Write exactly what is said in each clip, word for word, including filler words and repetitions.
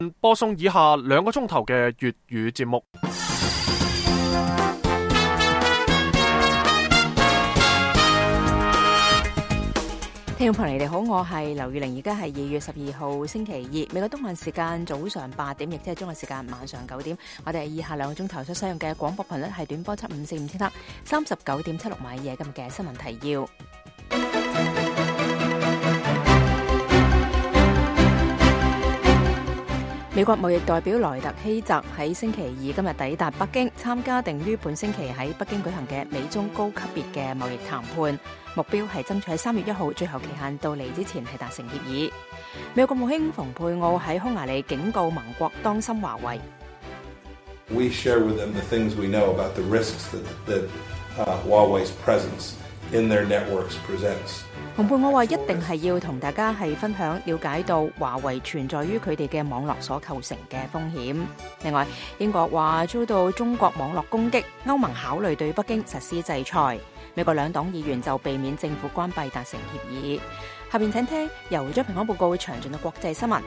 播送以下兩個鐘頭嘅粵語節目。 聽眾朋友你哋好，我係劉玉玲，而家係二月十二號星期二，美國東岸時間早上八點，亦即係中國時間晚上九點。我哋以下兩個鐘頭所使用嘅廣播頻率係短波七五四五千克，三十九點七六米嘢。今日嘅新聞提要：美國貿易代表萊特希澤喺星期二今日抵達北京，參加定於本星期喺北京舉行嘅美中高級別嘅貿易談判。目標係爭取喺三月一號最後期限到嚟之前係達成協議。美國國務卿蓬佩奧喺匈牙利警告盟國當心華為。 We share with them the things we know about the risks that, that uh, Huawei's presence in their networks presents. 蓬佩奧話一定係要同大家係分享了解到華為存在於佢哋嘅網絡所構成嘅風險。另外，英國話遭到中國網絡攻擊，歐盟考慮對北京實施制裁。美國兩黨議員就避免政府關閉達成協議。下面請聽由咗平安報告詳盡嘅國際新聞。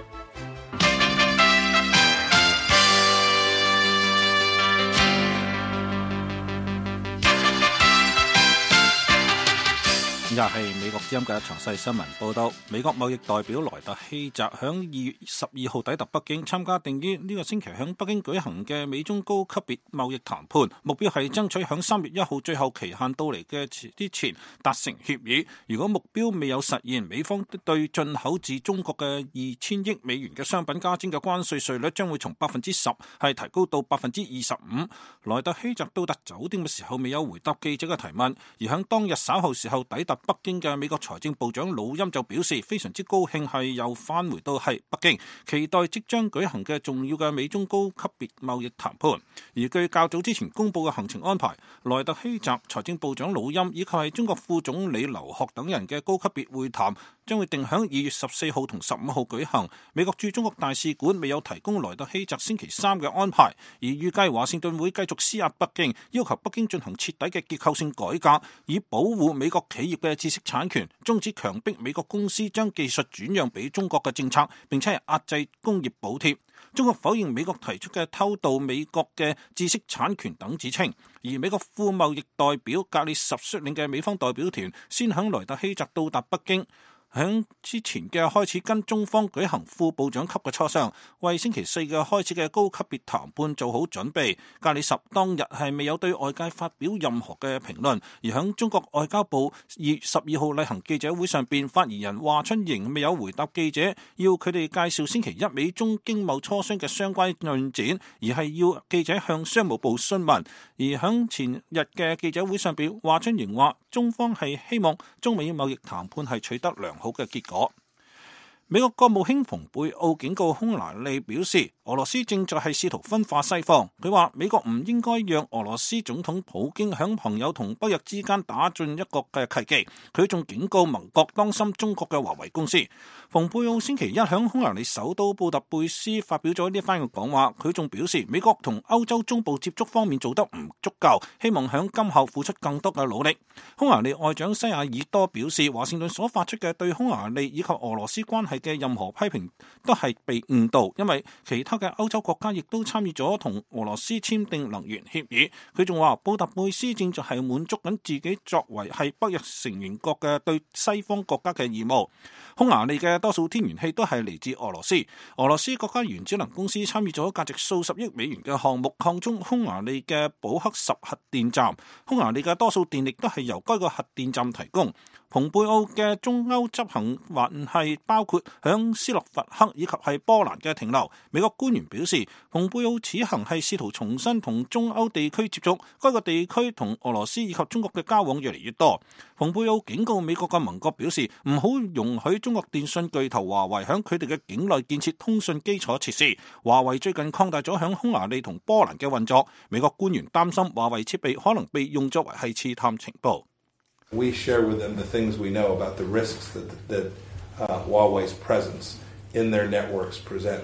而家係美國之音嘅詳細新聞報道。美國貿易代表萊特希澤響二月十二號抵達北京，參加定於呢個星期響北京舉行嘅美中高級別貿易談判，目標係爭取響三月一號最後期限到嚟嘅之前達成協議。如果目標未有實現，美方對進口自中國嘅二千億美元嘅商品加徵嘅關稅稅率將會從百分之十係提高到百分之二十五。萊特希澤到達酒店嘅時候未有回答記者嘅提問，而響當日稍後時候抵達北京嘅美國財政部長魯欽就表示非常之高興係又返回到係北京，期待即將舉行嘅重要嘅美中高級別貿易談判。而據較早之前公布嘅行程安排，萊特希澤、財政部長魯欽以及係中國副總理劉鶴等人嘅高級別會談將會定響二月十四號同十五號舉行。美國駐中國大使館未有提供萊特希澤星期三嘅安排，而預計華盛頓會繼續施壓北京，要求北京進行徹底嘅結構性改革，以保護美國企業嘅知識產權，終止強迫美國公司將技術轉讓俾中國嘅政策，並且係壓制工業補貼。中國否認美國提出嘅偷渡美國嘅知識產權等指稱，而美國副貿易代表格列什率領嘅美方代表團先響萊特希澤到達北京，響之前嘅開始跟中方舉行副部長級嘅磋商，為星期四嘅開始嘅高級別談判做好準備。格里什當日係未有對外界發表任何嘅評論，而響中國外交部二月十二號例行記者會上邊，發言人華春瑩未有回答記者要佢哋介紹星期一美中經貿磋商嘅相關進展，而係要記者向商務部詢問。而響前日嘅記者會上邊，華春瑩話中方係希望中美貿易談判係取得良好好嘅結果。美國國務卿蓬佩奧警告匈牙利表示，俄羅斯正在係試圖分化西方。佢話美國唔應該讓俄羅斯總統普京響朋友同北約之間打進一個嘅契機。佢仲警告盟國當心中國嘅華為公司。蓬佩奧星期一響匈牙利首都布達佩斯發表咗呢番嘅講話。佢仲表示美國同歐洲中部接觸方面做得唔足夠，希望響今後付出更多嘅努力。匈牙利外長西亞爾多表示，華盛頓所發出嘅對匈牙利以及俄羅斯關係嘅任何批評都係被誤導，因為其他嘅歐洲國家亦都參與咗同俄羅斯簽訂能源協議。佢仲話布達佩斯正在係滿足緊自己作為係北約成員國嘅對西方國家嘅義務。匈牙利嘅多數天然氣都係嚟自俄羅斯，俄羅斯國家原子能公司參與咗價值數十億美元嘅項目擴充匈牙利嘅保克什核電站。匈牙利嘅多數電力都係由該個核電站提供。蓬佩奧嘅中歐執行還係包括響斯洛伐克以及係波蘭嘅停留。美國官員表示，蓬佩奧此行係試圖重新同中歐地區接觸，該個地區同俄羅斯以及中國嘅交往越嚟越多。蓬佩奧警告美國嘅盟國表示，唔好容許中國電信巨頭華為響佢哋嘅境內建設通訊基礎設施。華為最近擴大咗響匈牙利同波蘭嘅運作，美國官員擔心華為設備可能被用作為係刺探情報。 We share with them the things we know about the risks that, that uh, Huawei's presence in their networks presents.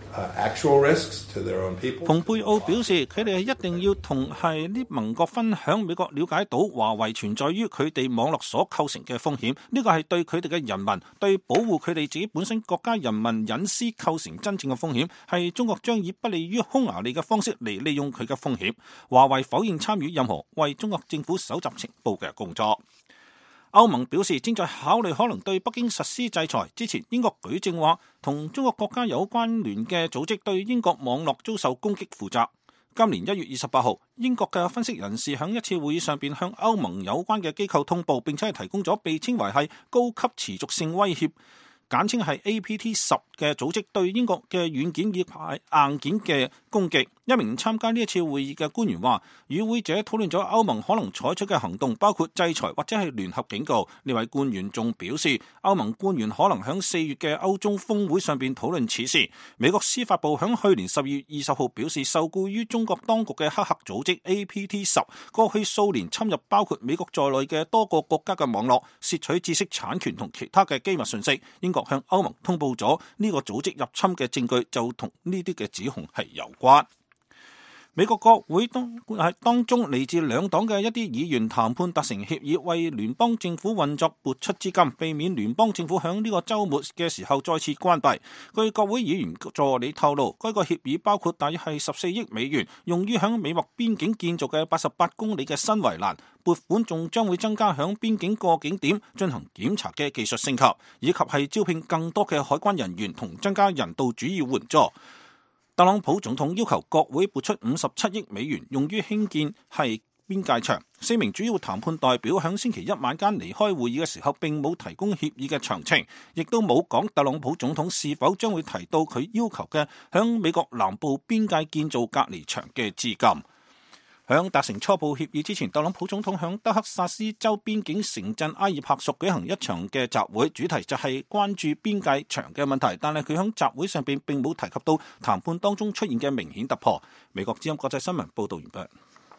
uh, actual risks to their own people. 蓬佩奧表示，佢哋係一定要同係啲盟國分享美國了解到華為存在於佢哋網絡所構成嘅風險，呢個係對佢哋嘅人民、對保護佢哋自己本身國家人民隱私構成真正嘅風險，係中國將以不利於匈牙利嘅方式嚟利用佢嘅風險。華為否認參與任何為中國政府搜集情報嘅工作。歐盟表示正在考慮可能對北京實施制裁。之前英國舉證話，同中國國家有關聯嘅組織對英國網絡遭受攻擊負責。今年一月二十八號，英國嘅分析人士喺一次會議上邊向歐盟有關嘅機構通報，並且係提供咗被稱為係高級持續性威脅，簡稱係 A P T 十 嘅組織對英國嘅軟件以及硬件嘅攻擊。一名參加呢一次會議嘅官員話，與會者討論咗歐盟可能採取嘅行動，包括制裁或者係聯合警告。呢位官員仲表示，歐盟官員可能喺四月嘅歐中峰會上邊討論此事。美國司法部喺去年十二月二十號表示，受雇於中國當局嘅黑客組織 A P T 十 過去數年侵入包括美國在內嘅多個國家嘅網絡，竊取知識產權同其他嘅機密信息。英國向歐盟通報咗呢個組織入侵嘅證據，就同呢啲嘅指控係有關。美國國會當係當中嚟自兩黨嘅一啲議員談判達成協議，為聯邦政府運作撥出資金，避免聯邦政府響呢個週末嘅時候再次關閉。據國會議員助理透露，該個協議包括大約係十四億美元，用於響美墨邊境建造嘅八十八公里嘅新圍欄，撥款仲將會增加響邊境過境點進行檢查嘅技術升級，以及係招聘更多嘅海關人員同增加人道主義援助。特朗普總統要求國會撥出五十七億美元，用於興建係邊界牆。四名主要談判代表喺星期一晚間離開會議嘅時候，並冇提供協議嘅詳情，亦都冇講特朗普總統是否將會提到佢要求嘅響美國南部邊界建造隔離牆嘅資金。響達成初步協議之前，特朗普總統響德克薩斯州邊境城鎮埃爾帕索舉行一場嘅集會，主題就係關注邊界牆嘅問題，但係佢響集會上邊並冇提及到談判當中出現嘅明顯突破。美國之音國際新聞報道完畢。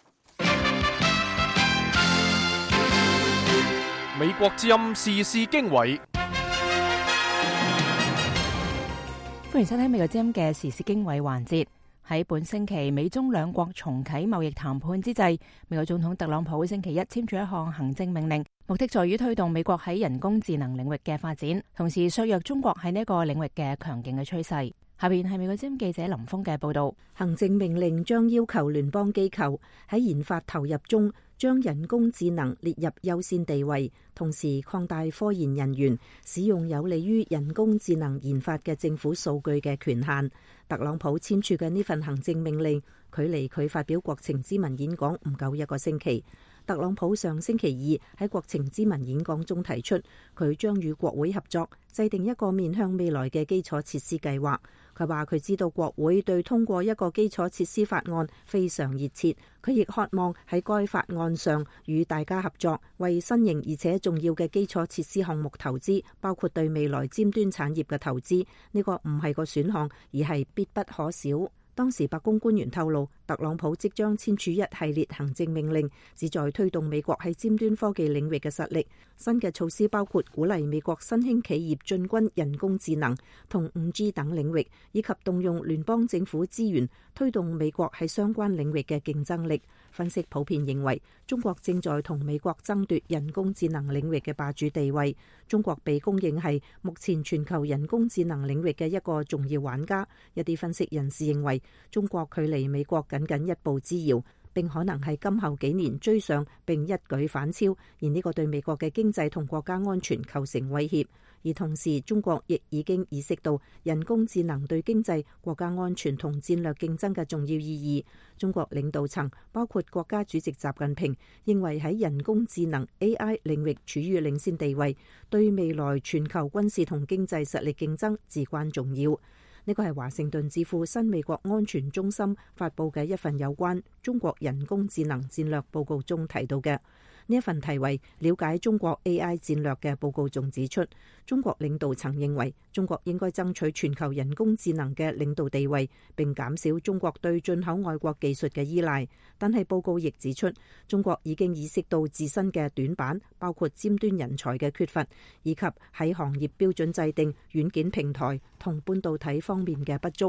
美國之音時事經緯， 歡迎收聽美國之音嘅時事經緯環節。喺本星期美中兩國重啟貿易談判之際，美國總統特朗普星期一簽署一項行政命令，目的在於推動美國喺人工智能領域嘅發展，同時削弱中國喺呢個領域嘅強勁嘅趨勢。下邊係美國之音記者林峰嘅報道。 行政命令將要求聯邦機構喺研發投入中將人工智能列入優先地位，同時擴大科研人員使用有利於人工智能研發嘅政府數據嘅權限。特朗普簽署嘅呢份行政命令，距離佢發表國情咨文演講唔夠一個星期。特朗普上星期二喺國情咨文演講中提出，佢將與國會合作，制定一個面向未來嘅基礎設施計劃。佢話佢知道國會對通過一個基礎設施法案非常熱切，佢亦渴望喺該法案上與大家合作，為新型而且重要嘅基礎設施項目投資，包括對未來尖端產業嘅投資。呢個唔係個選項，而係必不可少。當時白宮官員透露，特朗普即將簽署一系列行政命令，旨在推動美國喺尖端科技領域嘅實力。新嘅措施包括鼓勵美國新興企業進軍人工智能同 五 G 等領域，以及動用聯邦政府資源推動美國喺相關領域嘅競爭力。分析普遍認為，中國正在同美國爭奪人工智能領域嘅霸主地位。中國被公認係目前全球人工智能領域嘅一個重要玩家。一啲分析人士認為，中國距離美國僅僅一步之遙，並可能係今後幾年追上並一舉反超，而呢個對美國嘅經濟同國家安全構成威脅。而同時，中國亦已經意識到人工智能對經濟、國家安全同戰略競爭嘅重要意義。中國領導層包括國家主席習近平認為喺人工智能 A I 領域處於領先地位，對未來全球軍事同經濟實力競爭至關重要。呢個係華盛頓智庫新美國安全中心發佈嘅一份有關中國人工智能戰略報告中提到嘅。呢一份題為了解中國 A I 戰略嘅報告仲指出，中國領導層認為中國應該爭取全球人工智能嘅領導地位，並減少中國對進口外國技術嘅依賴。但係報告亦指出，中國已經意識到自身嘅短板，包括尖端人才嘅缺乏，以及喺行業標準制定、軟件平台同半導體方面嘅不足。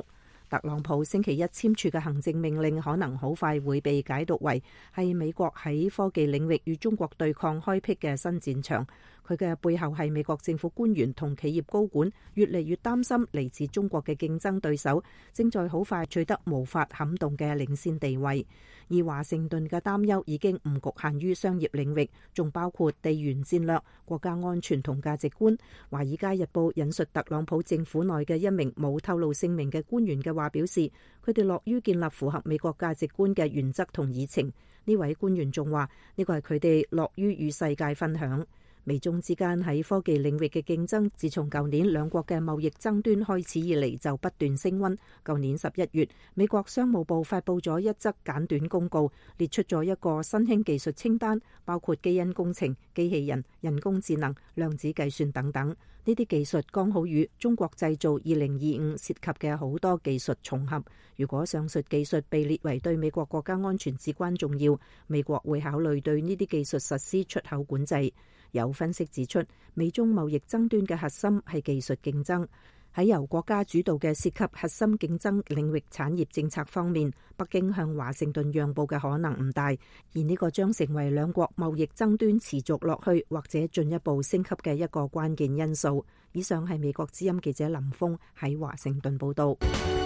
特朗普星期一簽署嘅行政命令可能好快會被解讀為係美國喺科技領域與中國對抗開闢嘅新戰場。佢嘅背後係美國政府官員同企業高管越嚟越擔心嚟自中國嘅競爭對手正在好快取得無法撼動嘅領先地位。而華盛頓嘅擔憂已經唔局限於商業領域，仲包括地緣戰略、國家安全同價值觀。華爾街日報引述特朗普政府內嘅一名冇透露姓名嘅官員嘅話表示，佢哋樂於建立符合美國價值觀嘅原則同議程。呢位官員仲話，呢個係佢哋樂於與世界分享。美中之間喺科技領域嘅競爭，自從舊年兩國嘅貿易爭端開始以嚟就不斷升溫。舊年十一月，美國商務部發佈咗一則簡短公告，列出咗一個新興技術清單，包括基因工程、機器人、人工智能、量子計算等等。呢啲技術剛好與中國製造二零二五涉及嘅好多技術重合。如果上述技術被列為對美國國家安全至關重要，美國會考慮對呢啲技術實施出口管制。有分析指出，美中貿易爭端嘅核心係技術競爭。喺由國家主導嘅涉及核心競爭領域產業政策方面，北京向華盛頓讓步嘅可能唔大，而呢個將成為兩國貿易爭端持續落去或者進一步升級嘅一個關鍵因素。以上係美國之音記者林峰喺華盛頓報道。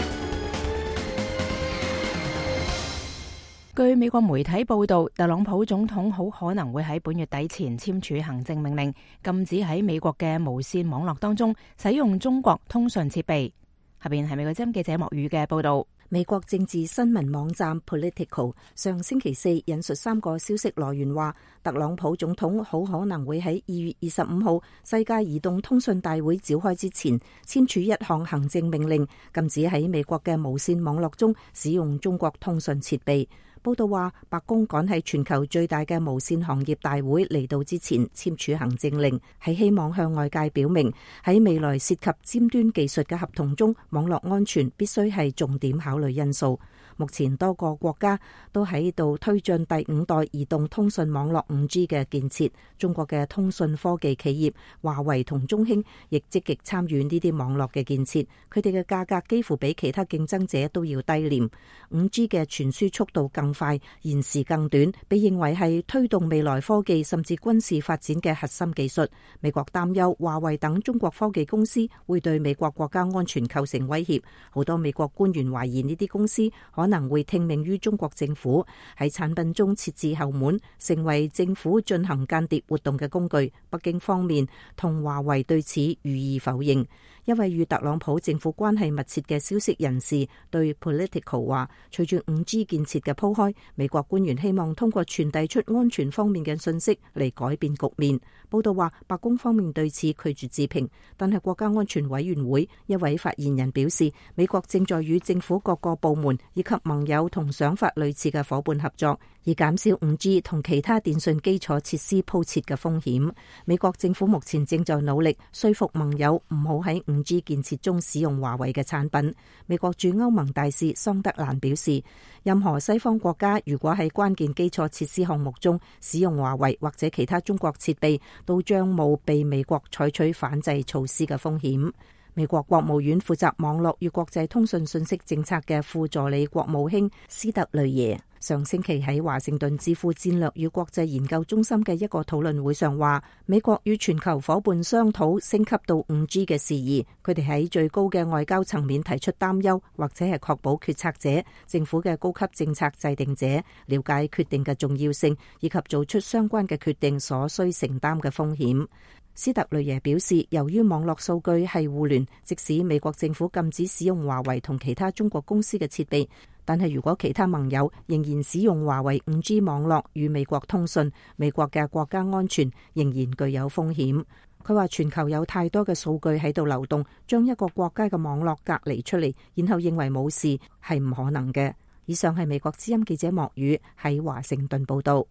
據美國媒體報道，特朗普總統好可能會喺本月底前簽署行政命令，禁止喺美國嘅無線網絡當中使用中國通訊設備。下邊係美國之音記者莫宇嘅報道。 美國政治新聞網站 Politico 上星期四引述三個消息來源話，特朗普總統好可能會喺二月二十五號世界移動通訊大會召開之前簽署一項行政命令，禁止喺美國嘅無線網絡中使用中國通訊設備。報道話，白宮趕喺全球最大嘅無線行業大會嚟到之前簽署行政令，係希望向外界表明喺未來涉及尖端技術嘅合同中，網絡安全必須係重點考慮因素。目前多個國家都喺度推進第五代移動通訊網絡 五 G 嘅建設，中國嘅通訊科技企業華為同中興亦積極參與呢啲網絡嘅建設，佢哋嘅價格幾乎比其他競爭者都要低廉。 五 G 嘅傳輸速度更快，延時更短，被認為係推動未來科技甚至軍事發展嘅核心技術。美國擔憂華為等中國科技公司會對美國國家安全構成威脅，好多美國官員懷疑呢啲公司可能會聽命於中國政府，喺產品中設置後門，成為政府進行間諜活動嘅工具。北京方面同華為對此予以否認。一位與特朗普政府關係密切嘅消息人士對 Politico 話，隨住 五 G 建設嘅鋪開，美國官員希望通過傳遞出安全方面嘅信息嚟改變局面。報道話，白宮方面對此拒絕置評，但係國家安全委員會一位發言人表示，美國正在與政府各個部門以及盟友同想法類似嘅伙伴合作，以減少 五 G 同其他電訊基礎設施鋪設嘅風險。美國政府目前正在努力說服盟友唔好喺五 G 建設中使用華為嘅產品。美國駐歐盟大使桑德蘭表示，任何西方國家如果喺關鍵基礎設施項目中使用華為或者其他中國設備，都將冒被美國採取反制措施嘅風險。美國國務院負責網絡與國際通訊信息政策嘅副助理國務卿斯特雷耶上星期喺華盛頓智庫戰略與國際研究中心嘅一個討論會上話，美國與全球夥伴商討升級到 五 G 嘅事宜，佢哋喺最高嘅外交層面提出擔憂，或者係確保決策者、政府嘅高級政策制定者了解決定嘅重要性，以及做出相關嘅決定所需承擔嘅風險。斯特雷耶表示，由於網絡數據係互聯，即使美國政府禁止使用華為同其他中國公司嘅設備，但係如果其他盟友仍然使用華為 五 G 網絡與美國通訊，美國嘅國家安全仍然具有風險。佢話全球有太多嘅數據喺度流動，將一個國家嘅網絡隔離出嚟，然後認為冇事，係唔可能嘅。以上係美國之音記者莫宇喺華盛頓報道。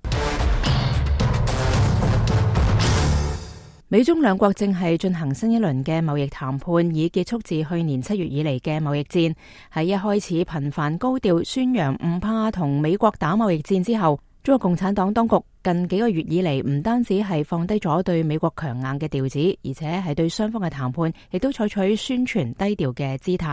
美中兩國正係進行新一輪嘅貿易談判，以結束自去年七月以嚟嘅貿易戰。喺一開始頻繁高調宣揚唔怕同美國打貿易戰之後，中國共產黨當局近幾個月以嚟唔單止係放低咗對美國強硬嘅調子，而且係對雙方嘅談判亦都採取宣傳低調嘅姿態。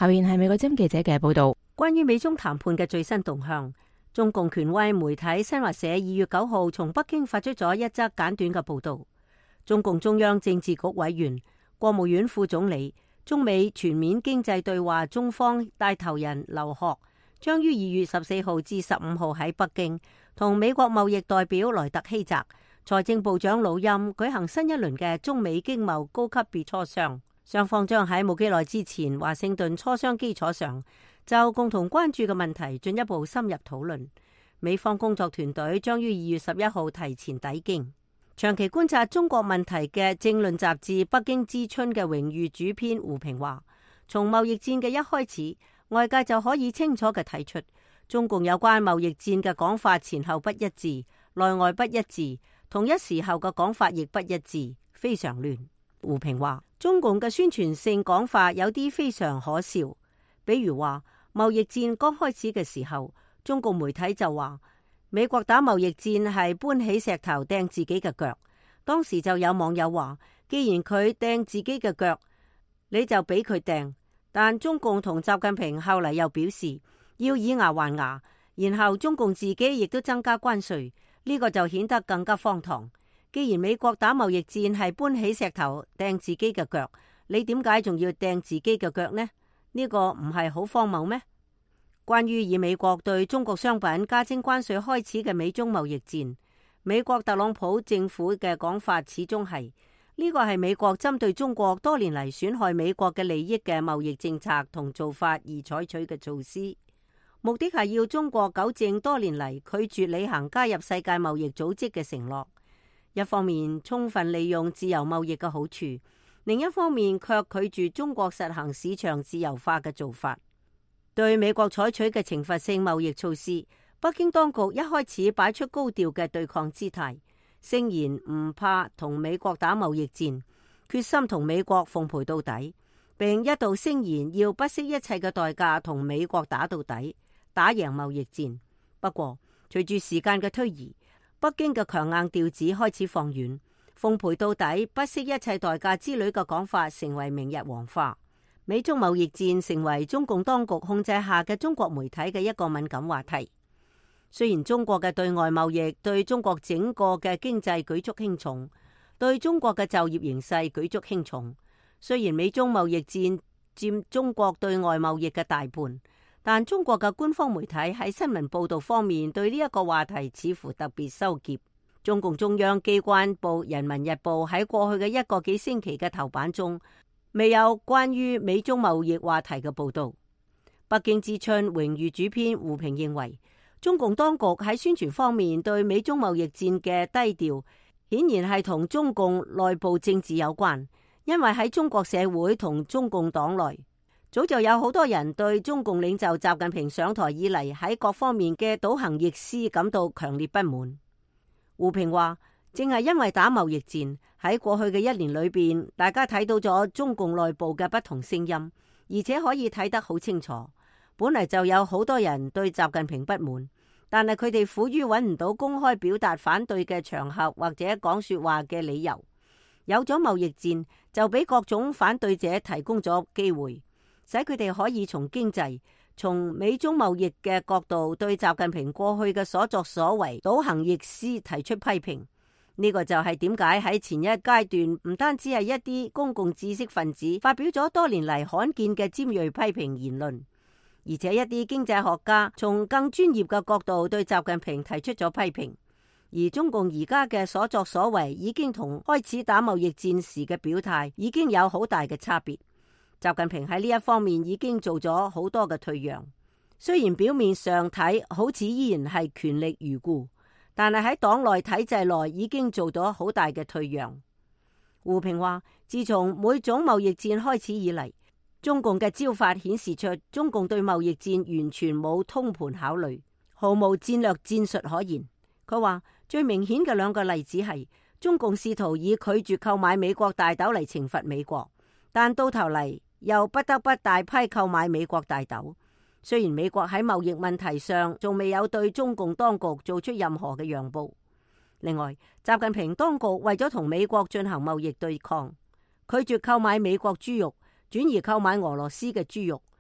下面係美國之音記者嘅報道， 關於美中談判嘅最新動向。中共權威媒體新華社二月九號從北京發出咗一則簡短嘅報道。中共中央政治局委員、國務院副總理、中美全面經濟對話中方帶頭人劉鶴將於二月十四號至十五號喺北京同美國貿易代表萊特希澤、財政部長魯欽舉行新一輪嘅中美經貿高級別磋商。雙方將喺冇幾耐之前華盛頓磋商基礎上，就共同關注嘅問題進一步深入討論。美方工作團隊將於二月十一號提前抵京。長期觀察中國問題嘅政論雜誌《北京之春》嘅榮譽主編胡平話，從貿易戰嘅一開始，外界就可以清楚嘅睇出，中共有關貿易戰嘅講法前後不一致，內外不一致，同一時候嘅講法亦不一致，非常亂。胡平話，中共嘅宣傳性講法有啲非常可笑，比如話貿易戰剛開始嘅時候，中共媒體就話美國打貿易戰係搬起石頭掟自己嘅腳。當時就有網友話，既然佢掟自己嘅腳，你就俾佢掟。但中共同習近平後嚟又表示要以牙還牙，然後中共自己亦都增加關稅，呢個就顯得更加荒唐。既然美國打貿易戰係搬起石頭掟自己嘅腳，你點解仲要掟自己嘅腳呢？呢個唔係好荒謬咩？關於以美國對中國商品加徵關稅開始嘅美中貿易戰，美國特朗普政府嘅講法始終係呢個係美國針對中國多年嚟損害美國嘅利益嘅貿易政策同做法而採取嘅措施，目的係要中國糾正多年嚟拒絕履行加入世界貿易組織嘅承諾。一方面充分利用自由貿易嘅好處，另一方面卻拒絕中國實行市場自由化嘅做法。對美國採取嘅懲罰性貿易措施，北京當局一開始擺出高調嘅對抗姿態，聲言唔怕同美國打貿易戰，決心同美國奉陪到底，並一度聲言要不惜一切嘅代價同美國打到底，打贏貿易戰。不過隨住時間嘅推移，北京嘅強硬調子開始放軟，奉陪到底、不惜一切代價之類嘅講法成為明日黃花。美中貿易戰成為中共當局控制下嘅中國媒體嘅一個敏感話題。雖然中國嘅對外貿易對中國整個嘅經濟舉足輕重，對中國嘅就業形勢舉足輕重，雖然美中貿易戰佔中國對外貿易嘅大半，但中國嘅官方媒體喺新聞報道方面對呢一個話題似乎特別收斂。中共中央機關報《人民日報》喺過去嘅一個幾星期嘅頭版中，未有關於美中貿易話題嘅報道。北京之春榮譽主編胡平認為，中共當局喺宣傳方面對美中貿易戰嘅低調，顯然係同中共內部政治有關。因為喺中國社會同中共黨內，早就有好多人對中共領袖習近平上台以嚟喺各方面嘅倒行逆施感到強烈不滿。胡平話，正係因為打貿易戰，喺過去嘅一年裏邊，大家睇到咗中共內部嘅不同聲音，而且可以睇得好清楚。本嚟就有好多人對習近平不滿，但係佢哋苦於揾唔到公開表達反對嘅場合或者講說話嘅理由。有咗貿易戰，就俾各種反對者提供咗機會，使佢哋可以從經濟、從美中貿易嘅角度對習近平過去嘅所作所為倒行逆施提出批評。呢個就係點解喺前一階段唔單止係一啲公共知識分子發表咗多年嚟罕見嘅尖銳批評言論，而且一啲經濟學家從更專業嘅角度對習近平提出咗批評。而中共而家嘅所作所為已經同開始打貿易戰時嘅表態已經有好大嘅差別。習近平喺呢一方面已經做咗好多嘅退讓，雖然表面上睇好似依然係權力如故，但係喺黨內體制內已經做咗好大嘅退讓。胡平話，自從每種貿易戰開始以嚟，中共嘅招法顯示出中共對貿易戰完全冇通盤考慮，毫無戰略戰術可言。佢話最明顯嘅兩個例子係中共試圖以拒絕購買美國大豆嚟懲罰美國，但到頭嚟又不得不大批購買美國大豆。雖然美國喺貿易問題上仲未有對中共當局做出任何嘅讓步。另外，習近平當局為咗同美國進行貿易對抗，拒絕購買美國豬肉，轉而購買俄羅斯嘅豬肉。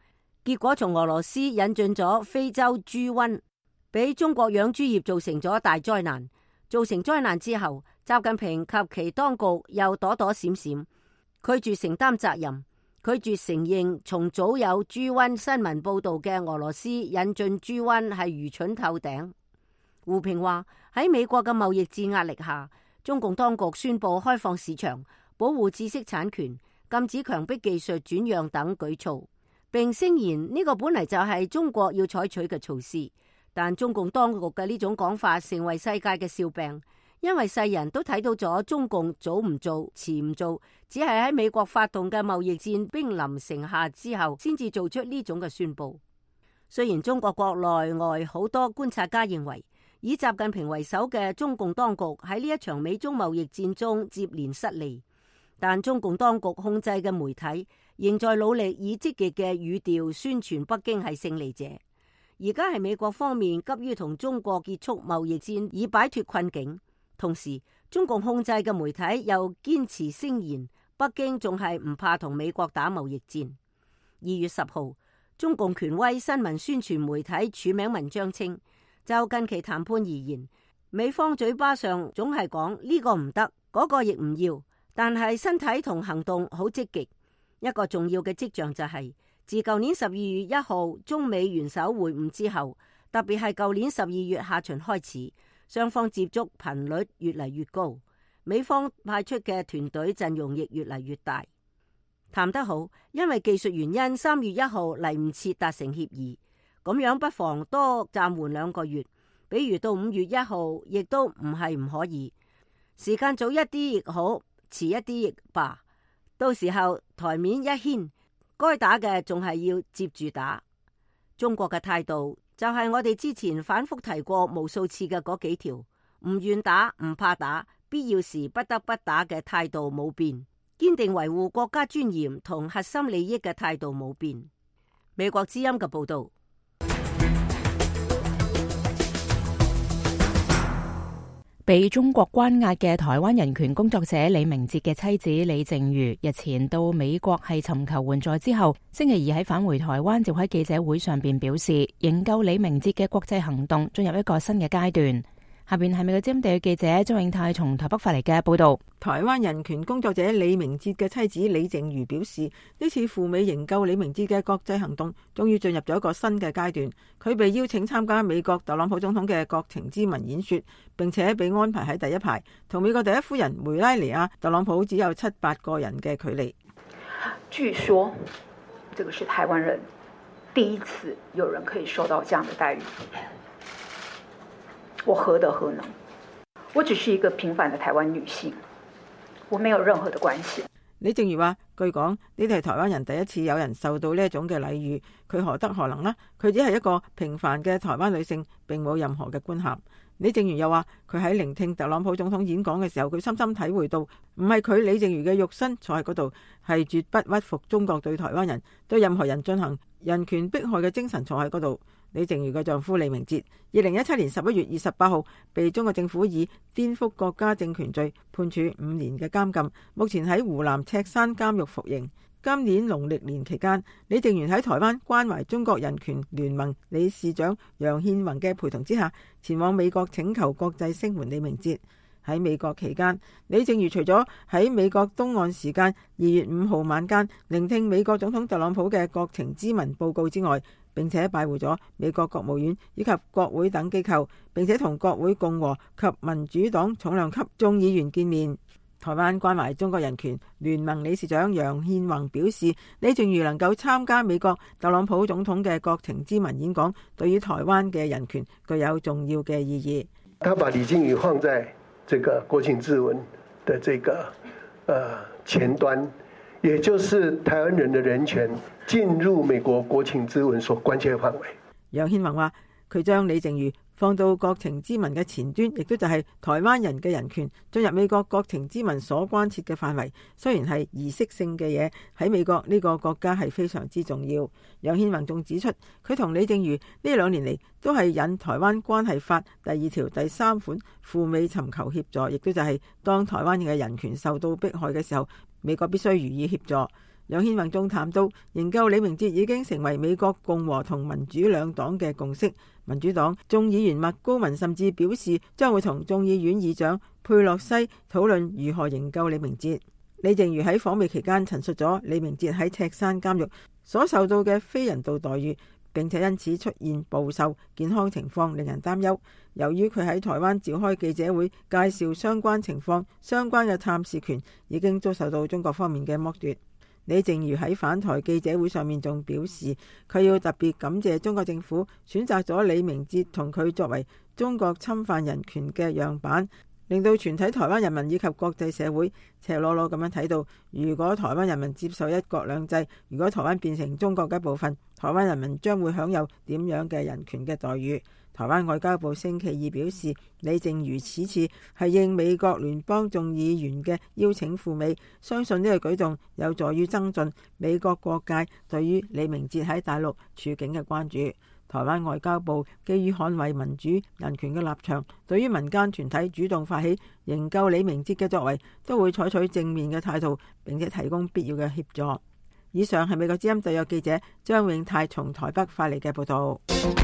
結果從俄羅斯引進咗非洲豬瘟，俾中國養豬業造成咗大災難。造成災難之後，習近平及其當局又躲躲閃閃，拒絕承擔責任，拒絕承認從早有豬瘟新聞報道嘅俄羅斯引進豬瘟係愚蠢透頂。胡平話喺美國嘅貿易戰壓力下，中共當局宣布開放市場、保護知識產權、禁止強迫技術轉讓等舉措，並聲言呢個本嚟就係中國要採取嘅措施。但中共當局嘅呢種講法成為世界嘅笑柄，因為世人都睇到咗中共早唔做、遲唔做，只係喺美國發動嘅貿易戰兵臨城下之後，先至做出呢種嘅宣佈。雖然中國國內外好多觀察家認為，以習近平為首嘅中共當局喺呢一場美中貿易戰中接連失利，但中共當局控制嘅媒體仍在努力以積極嘅語調宣傳北京係勝利者。而家係美國方面急於同中國結束貿易戰以擺脫困境，同時中共控制嘅媒體又堅持聲言北京仲係唔怕同美國打貿易戰。二月十號，中共權威新聞宣傳媒體署名文章稱，就近期談判而言，美方嘴巴上總係講呢個唔得，嗰個亦唔要，但係身體同行動好積極。一個重要嘅跡象就係、是自舊年十二月一號中美元首會晤之後，特別係舊年十二月下旬開始，雙方接觸頻率越嚟越高，美方派出嘅團隊陣容亦越嚟越大。談得好，因為技術原因，三月一號嚟唔切達成協議，咁樣不妨多暫緩兩個月，比如到五月一號，亦都唔係唔可以。時間早一啲亦好，遲一啲亦罷，到時候台面一掀，該打嘅仲係要接住打。中國嘅態度就係我哋之前反覆提過無數次嘅嗰幾條，唔願打、唔怕打、必要時不得不打嘅態度冇變，堅定維護國家尊嚴同核心利益嘅態度冇變。美國之音嘅報道。 被中國關押嘅台灣人權工作者李明哲嘅妻子李淨瑜日前到美國係尋求援助之後，星期二喺返回台灣召開記者會上邊表示，營救李明哲嘅國際行動進入一個新嘅階段。下邊係美國之音地嘅記者張永泰從台北發嚟嘅報道。 台灣人權工作者李明哲嘅妻子李淨瑜表示，呢次赴美營救李明哲嘅國際行動終於進入咗一個新嘅階段。佢被邀請參加美國特朗普總統嘅國情咨文演說，並且被安排喺第一排，同美國第一夫人梅拉尼亞特朗普只有七八個人嘅距離。 據說，這個是台灣人第一次有人可以受到這樣的待遇。我何德何能？我只是一個平凡的台灣女性，我沒有任何的關係。 李淨瑜話，據講呢啲係台灣人第一次有人受到呢一種嘅禮遇，佢何德何能呢？佢只係一個平凡嘅台灣女性，並冇任何嘅官銜。李淨瑜又話，佢喺聆聽特朗普總統演講嘅時候，佢深深體會到，唔係佢李淨瑜嘅肉身坐喺嗰度，係絕不屈服中國對台灣人、對任何人進行人權迫害嘅精神坐喺嗰度。李淨瑜嘅丈夫李明哲，二零一七年十一月二十八號被中國政府以顛覆國家政權罪判處五年嘅監禁，目前喺湖南赤山監獄服刑。今年農曆年期間，李淨瑜喺台灣關懷中國人權聯盟理事長楊憲宏嘅陪同之下，前往美國請求國際聲援李明哲。喺美國期間，李淨瑜除咗喺美國東岸時間二月五號晚間聆聽美國總統特朗普嘅國情咨文報告之外，並且拜會咗美國國務院以及國會等機構，並且同國會共和及民主黨重量級眾議員見面。台灣關懷中國人權聯盟理事長楊憲宏表示，李淨瑜能夠參加美國特朗普總統嘅國情咨文演講，對於台灣嘅人權具有重要嘅意義。 他把李淨瑜放在這個國情咨文的這個呃前端，也就是台灣人的人權進入美國國情咨文所關切嘅範圍。 楊憲宏話，佢將李淨瑜放到國情咨文嘅前端，亦都就係台灣人嘅人權進入美國國情咨文所關切嘅範圍。雖然係儀式性嘅嘢，喺美國呢個國家係非常之重要。楊憲宏仲指出，佢同李淨瑜呢兩年嚟都係引台灣關係法第二條第三款赴美尋求協助，亦都就係當台灣嘅人權受到迫害嘅時候，美國必須予以協助。 楊憲宏仲談到，營救李明哲已經成為美國共和同民主兩黨嘅共識。民主黨眾議員麥高文甚至表示將會同眾議院議長佩洛西討論如何營救李明哲。李淨瑜喺訪美期間陳述咗李明哲喺赤山監獄所受到嘅非人道待遇，並且因此出現暴瘦，健康情況令人擔憂。由於佢喺台灣召開記者會介紹相關情況，相關嘅探視權已經遭受到中國方面嘅剝奪。李淨瑜喺返台記者會上面仲表示，佢要特別感謝中國政府選擇咗李明哲同佢作為中國侵犯人權嘅樣板，令到全體台灣人民以及國際社會赤裸裸咁樣睇到，如果台灣人民接受一國兩制，如果台灣變成中國嘅一部分，台灣人民將會享有點樣嘅人權嘅待遇。台灣外交部星期二表示，李淨瑜此次係應美國聯邦眾議員嘅邀請赴美，相信呢個舉動有助於增進美國各界對於李明哲喺大陸處境嘅關注。台灣外交部基於捍衛民主人權嘅立場，對於民間團體主動發起營救李明哲嘅作為，都會採取正面嘅態度，並且提供必要嘅協助。以上係美國之音特約記者張永泰從台北發嚟嘅報道。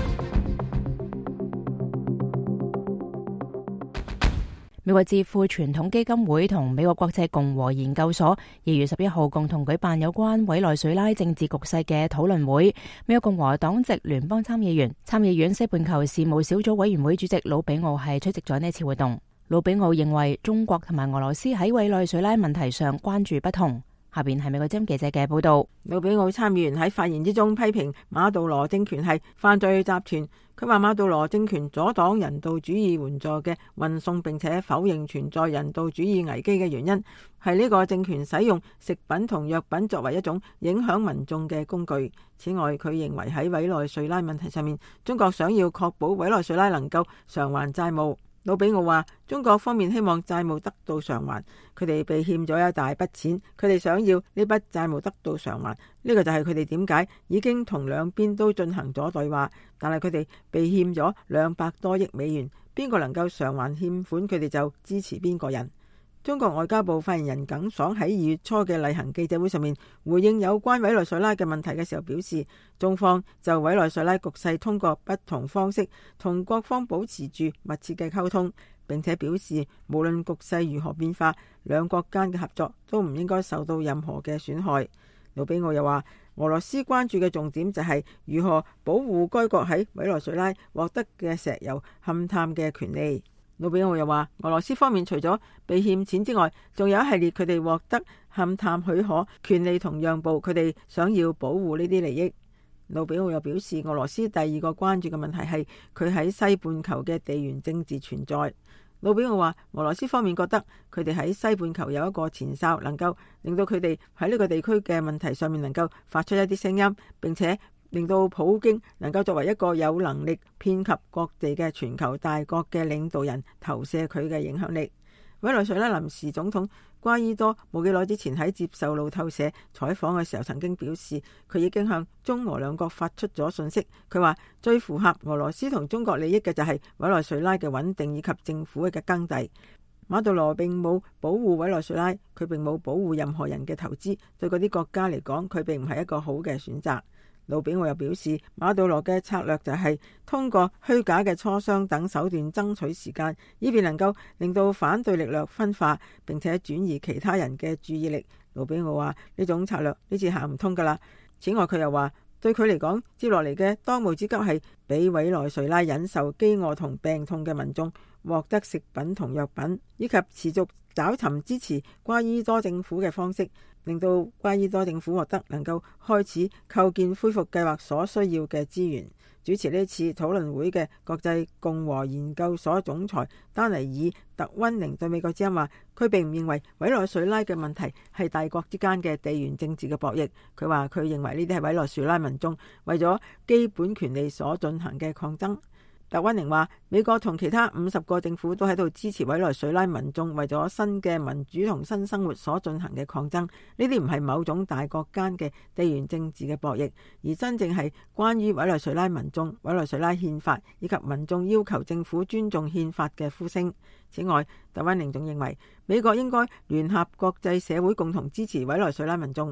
美國智庫傳統基金會同美國國際共和研究所二月十一號共同舉辦有關委內瑞拉政治局勢嘅討論會。美國共和黨籍聯邦參議員、參議院西半球事務小組委員會主席魯比奧係出席咗呢次活動。魯比奧認為中國同埋俄羅斯喺委內瑞拉問題上關注不同。下邊係美國之音記者嘅報道。 魯比奧參議員喺發言之中批評馬杜羅政權係犯罪集團。佢話馬杜羅政權阻擋人道主義援助嘅運送，並且否認存在人道主義危機嘅原因係呢個政權使用食品同藥品作為一種影響民眾嘅工具。此外，佢認為喺委內瑞拉問題上面，中國想要確保委內瑞拉能夠償還債務。魯比奧話，中國方面希望債務得到償還，佢哋被欠咗一大筆錢，佢哋想要呢筆債務得到償還，呢個就係佢哋點解已經同兩邊都進行咗對話，但係佢哋被欠咗兩百多億美元，邊個能夠償還欠款，佢哋就支持邊個人。中國外交部發言人耿爽喺二月初嘅例行記者會上面回應有關委內瑞拉嘅問題嘅時候表示，中方就委內瑞拉局勢通過不同方式同各方保持住密切嘅溝通，並且表示無論局勢如何變化，兩國間嘅合作都唔應該受到任何嘅損害。魯比奧又話，俄羅斯關注嘅重點就係如何保護該國喺委內瑞拉獲得嘅石油勘探嘅權利。魯比奧又話，俄羅斯方面除咗被欠錢之外，仲有一系列佢哋獲得勘探許可權利同讓步，佢哋想要保護呢啲利益。魯比奧又表示，俄羅斯第二個關注嘅問題係佢喺西半球嘅地緣政治存在。魯比奧話，俄羅斯方面覺得佢哋喺西半球有一個前哨，能夠令到佢哋喺呢個地區嘅問題上面能夠發出一啲聲音，並且令到普京能夠作為一個有能力遍及各地嘅全球大國嘅領導人投射佢嘅影響力。委內瑞拉臨時總統瓜伊多冇幾耐之前喺接受路透社採訪嘅時候曾經表示，佢已經向中俄兩國發出咗信息。佢話最符合俄羅斯同中國利益嘅就係委內瑞拉嘅穩定以及政府嘅耕地。馬杜羅並冇保護委內瑞拉，佢並冇保護任何人嘅投資，對嗰啲國家嚟講，佢並唔係一個好嘅選擇。魯比奧又表示，馬杜羅嘅策略就係通過虛假嘅磋商等手段爭取時間，以便能夠令到反對力量分化，並且轉移其他人嘅注意力。魯比奧話呢種策略呢次行唔通噶啦。此外，佢又話對佢嚟講，接落嚟嘅當務之急係俾委內瑞拉忍受飢餓同病痛嘅民眾獲得食品同藥品，以及持續找尋支持瓜伊多政府嘅方式，令到瓜伊多政府獲得能夠開始構建恢復計劃所需要嘅資源。主持呢次討論會嘅國際共和研究所總裁丹尼爾特溫寧對美國之音話，佢並唔認為委內瑞拉嘅問題係大國之間嘅地緣政治嘅博弈。佢話佢認為呢啲係委內瑞拉民眾為咗基本權利所進行嘅抗爭。特溫寧話，美國同其他五十個政府都喺度支持委內瑞拉民眾為咗新嘅民主同新生活所進行嘅抗爭。呢啲唔係某種大國間嘅地緣政治嘅博弈，而真正係關於委內瑞拉民眾、委內瑞拉憲法以及民眾要求政府尊重憲法嘅呼聲。此外，特溫寧仲認為美國應該聯合國際社會共同支持委內瑞拉民眾。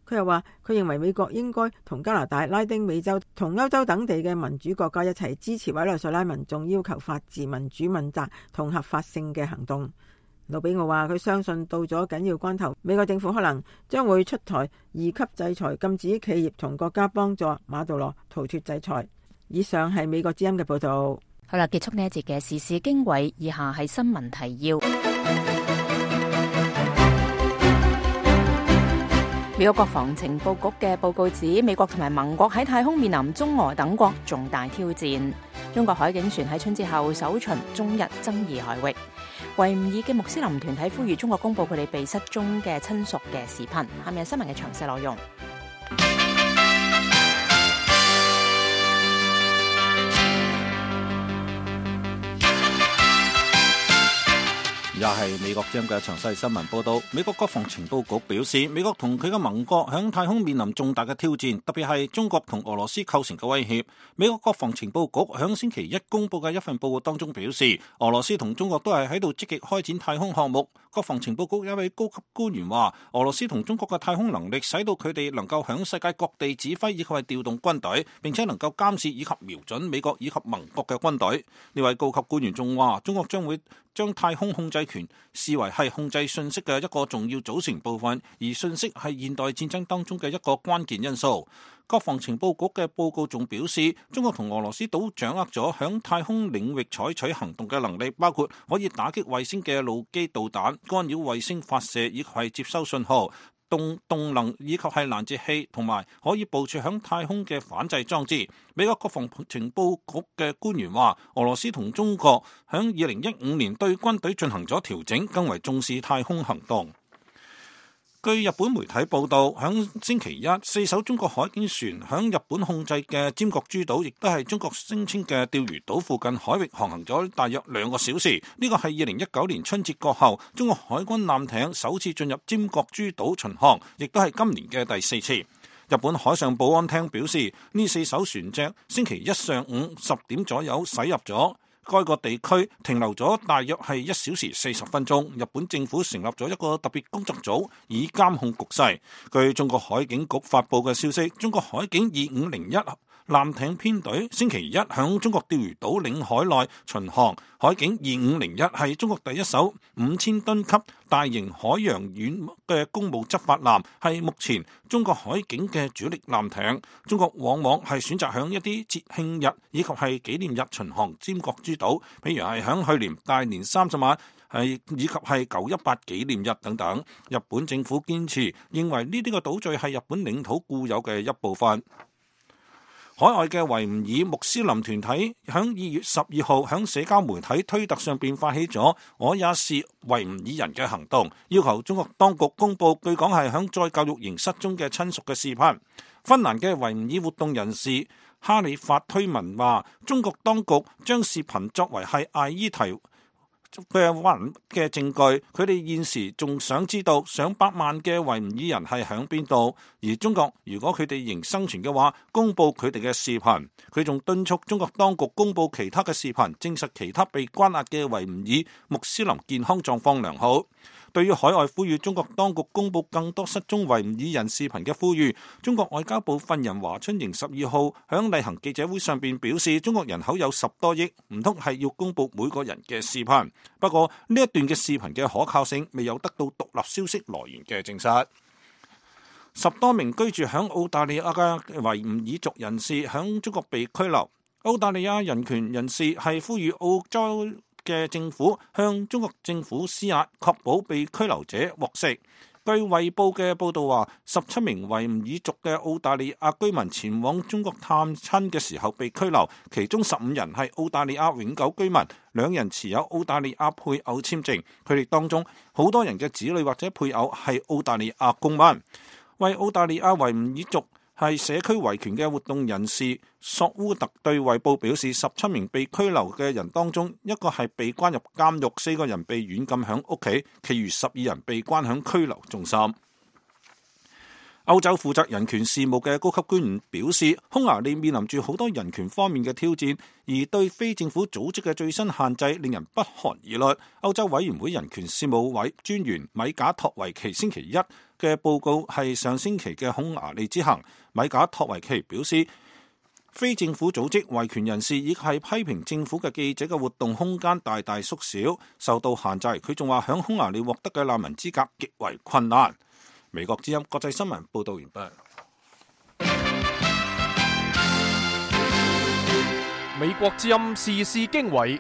佢又話，佢認為美國應該同加拿大、拉丁美洲同歐洲等地嘅民主國家一齊支持委內瑞拉民眾要求法治、民主問責同合法性嘅行動。魯比奧話，佢相信到咗緊要關頭，美國政府可能將會出台二級制裁，禁止企業同國家幫助馬杜羅逃脫制裁。以上係美國之音嘅報道。 好啦，結束呢一節嘅時事經緯，以下係新聞提要。美國國防情報局嘅報告指，美國同埋盟國喺太空面臨中俄等國重大挑戰。中國海警船喺春節後首巡中日爭議海域。維吾爾嘅穆斯林團體呼籲中國公布佢哋被失蹤嘅親屬嘅視頻。下面係新聞嘅詳細內容。 又係美國之音嘅詳細新聞報道。美國國防情報局表示，美國同佢嘅盟國響太空面臨重大嘅挑戰，特別係中國同俄羅斯構成嘅威脅。美國國防情報局響星期一公布嘅一份報告當中表示，俄羅斯同中國都係喺度積極開展太空項目。國防情報局一位高級官員話，俄羅斯同中國嘅太空能力使到佢哋能夠響世界各地指揮以及係調動軍隊，並且能夠監視以及瞄準美國以及盟國嘅軍隊。呢位高級官員仲話，中國將會將太空控制權視為係控制信息嘅一個重要組成部分，而信息係現代戰爭當中嘅一個關鍵因素。國防情報局嘅報告仲表示，中國同俄羅斯都掌握咗響太空領域採取行動嘅能力，包括可以打擊衛星嘅陸基導彈、干擾衛星發射以及係接收信號、動動能以及係攔截器，同埋可以部署響太空嘅反制裝置。美國國防情報局嘅官員話，俄羅斯同中國響二零一五年對軍隊進行咗調整，更為重視太空行動。據日本媒體報道，響星期一，四艘中國海警船響日本控制嘅尖閣諸島，亦都係中國聲稱嘅釣魚島附近海域航行咗大約兩個小時。呢個係二零一九年春節過後，中國海軍艦艇首次進入尖閣諸島巡航，亦都係今年嘅第四次。日本海上保安廳表示，呢四艘船隻星期一上午十點左右駛入咗該個地區，停留咗大約係一小時四十分鐘。日本政府成立咗一個特別工作組，以監控局勢。據中國海警局發佈嘅消息，中國海警二五零一艦艇編隊星期一響中國釣魚島領海內巡航。海警二五零一係中國第一艘五千噸級大型海洋遠嘅公務執法艦，係目前中國海警嘅主力艦艇。中國往往係選擇響一啲節慶日以及係紀念日巡航尖閣諸島，譬如係響去年大年三十晚係以及係九一八紀念日等等。日本政府堅持認為呢啲個島嶼係日本領土固有嘅一部分。海外嘅維吾爾穆斯林團體響二月十二號響社交媒體推特上邊發起咗我也是維吾爾人嘅行動，要求中國當局公布據講係響再教育營失蹤嘅親屬嘅視頻。芬蘭嘅維吾爾活動人士哈里法推文話，中國當局將視頻作為係艾伊提嘅灣嘅證據，佢哋現時仲想知道上百萬嘅維吾爾人係響邊度，而中國如果佢哋仍生存嘅話，公布佢哋嘅視頻。佢仲敦促中國當局公布其他嘅視頻，證實其他被關押嘅維吾爾穆斯林健康狀況良好。對於海外呼籲中國當局公布更多失蹤維吾爾人視頻嘅呼籲，中國外交部發言人華春瑩十二號響例行記者會上邊表示，中國人口有十多億，唔通係要公布每個人嘅視頻。不過呢一段嘅視頻嘅可靠性未有得到獨立消息來源嘅證實。十多名居住響澳大利亞嘅維吾爾族人士響中國被拘留。澳大利亞人權人士係呼籲澳洲嘅政府向中國政府施壓，確保被拘留者獲釋。據衛報嘅報道話，十七名維吾爾族嘅澳大利亞居民前往中國探親嘅時候被拘留，其中十五人係澳大利亞永久居民，兩人持有澳大利亞配偶簽證。佢哋當中好多人嘅子女或者配偶係澳大利亞公民。為澳大利亞維吾爾族係社區維權嘅活動人士索烏特對衛報表示，十七名被拘留嘅人當中，一個係被關入監獄，四個人被軟禁響屋企，其餘十二人被關響拘留中心。歐洲負責人權事務嘅高級官員表示，匈牙利面臨住好多人權方面嘅挑戰，而對非政府組織嘅最新限制令人不寒而慄。歐洲委員會人權事務委專員米賈托維奇星期一嘅報告係上星期嘅匈牙利之行。米賈托維奇表示，非政府組織、維權人士以及係批評政府嘅記者嘅活動空間大大縮小，受到限制。佢仲話響匈牙利獲得嘅難民資格極為困難。美國之音國際新聞報道完畢。 美國之音時事經緯，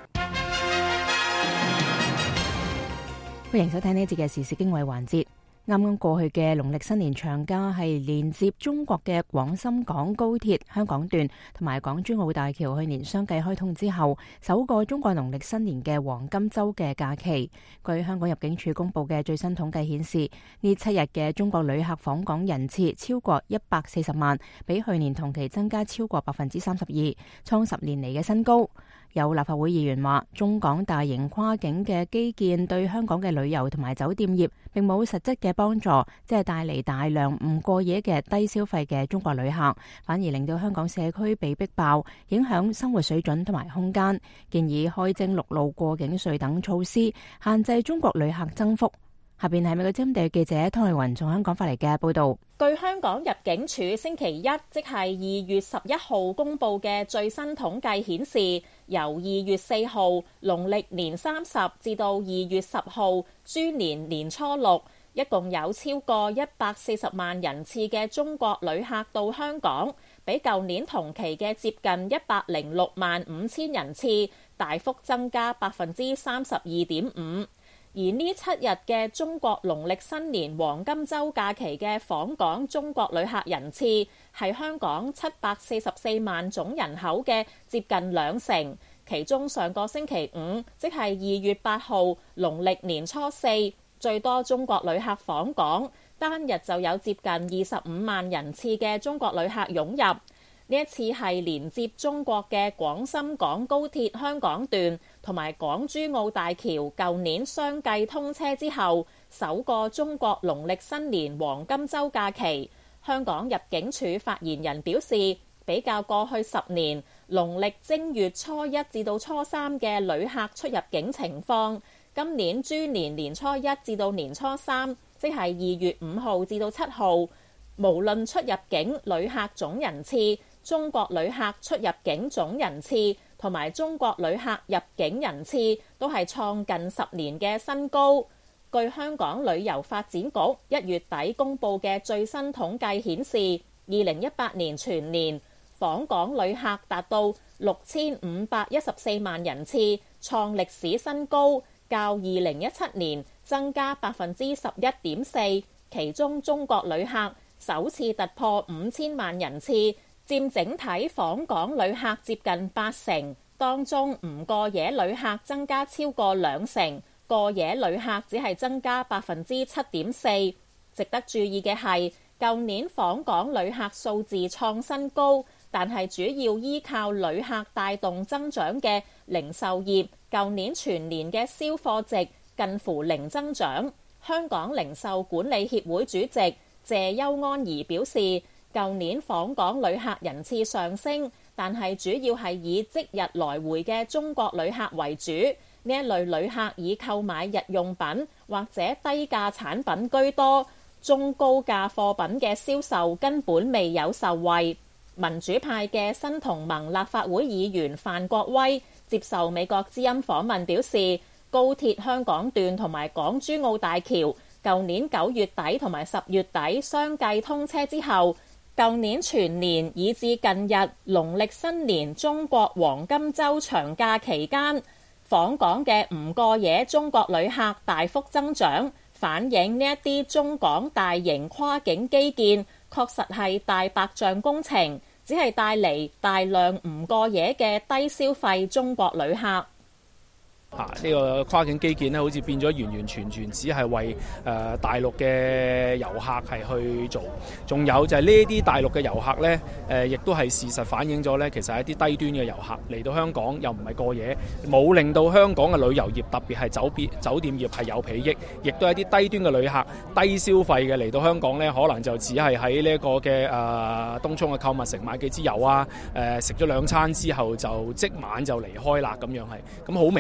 歡迎收聽呢一節嘅時事經緯環節。啱啱過去嘅農曆新年長假係連接中國嘅廣深港高鐵香港段同埋港珠澳大橋去年相繼開通之後，首個中國農曆新年嘅黃金週嘅假期。據香港入境處公布嘅最新統計顯示，呢七日嘅中國旅客訪港人次超過一百四十萬，比去年同期增加超過百分之三十二，創十年嚟嘅新高。有立法會議員話，中港大型跨境嘅基建對香港嘅旅遊同埋酒店業並冇實質嘅幫助，即係帶嚟大量唔過夜嘅低消費嘅中國旅客，反而令到香港社區被逼爆，影響生活水準同埋空間。建議開徵陸路過境稅等措施，限制中國旅客增幅。下邊係美國之音地記者湯麗雲從香港發嚟嘅報道。 據香港入境處星期一，即係二月十一號公布嘅最新統計顯示，由二月四號農曆年三十至到二月十號豬年年初六，一共有超過一百四十萬人次嘅中國旅客到香港，比舊年同期嘅接近一百零六萬五千人次大幅增加百分之三十二點五。而呢七日嘅中國農曆新年黃金週假期嘅訪港中國旅客人次係香港七百四十四萬總人口嘅接近兩成，其中上個星期五，即係二月八號農曆年初四，最多中國旅客訪港，單日就有接近二十五萬人次嘅中國旅客湧入。呢一次係連接中國嘅廣深港高鐵香港段同埋港珠澳大橋舊年相繼通車之後，首個中國農曆新年黃金週假期。香港入境處發言人表示，比較過去十年農曆正月初一至到初三嘅旅客出入境情況，今年豬年年初一至到年初三，即係二月五號至到七號，無論出入境旅客總人次、中國旅客出入境總人次同埋中國旅客入境人次都係創近十年嘅新高。據香港旅遊發展局一月底公布嘅最新統計顯示，二零一八年全年訪港旅客達到六千五百一十四萬人次，創歷史新高，較二零一七年增加百分之十一點四。其中中國旅客首次突破五千萬人次，佔整體訪港旅客接近八成，當中唔過夜旅客增加超過兩成，過夜旅客只係增加百分之七點四。值得注意嘅係，舊年訪港旅客數字創新高，但係主要依靠旅客帶動增長嘅零售業，舊年全年嘅銷貨值近乎零增長。香港零售管理協會主席謝邱安儀表示，舊年訪港旅客人次上升，但係主要係以即日來回嘅中國旅客為主。呢一類旅客以購買日用品或者低價產品居多，中高價貨品嘅銷售根本未有受惠。民主派嘅新同盟立法會議員范國威接受美國之音訪問表示，高鐵香港段同埋港珠澳大橋舊年九月底同埋十月底相繼通車之後，舊年全年以至近日農曆新年中國黃金週長假期間，訪港嘅唔過夜中國旅客大幅增長，反映呢一啲中港大型跨境基建確實係大白象工程，只係帶嚟大量唔過夜嘅低消費中國旅客。 啊！呢個跨境基建咧，好似變咗完完全全只係為誒、呃、大陸嘅遊客係去做，仲有就係呢啲大陸嘅遊客咧，誒、呃、亦都係事實反映咗咧，其實係一啲低端嘅遊客嚟到香港又唔係過夜，冇令到香港嘅旅遊業特別係酒店酒店業係有裨益，亦都係一啲低端嘅旅客低消費嘅嚟到香港咧，可能就只係喺呢一個嘅誒、呃、東涌嘅購物城買幾支油啊，誒食咗兩餐之後就即晚就離開啦，咁樣係咁好明顯咧。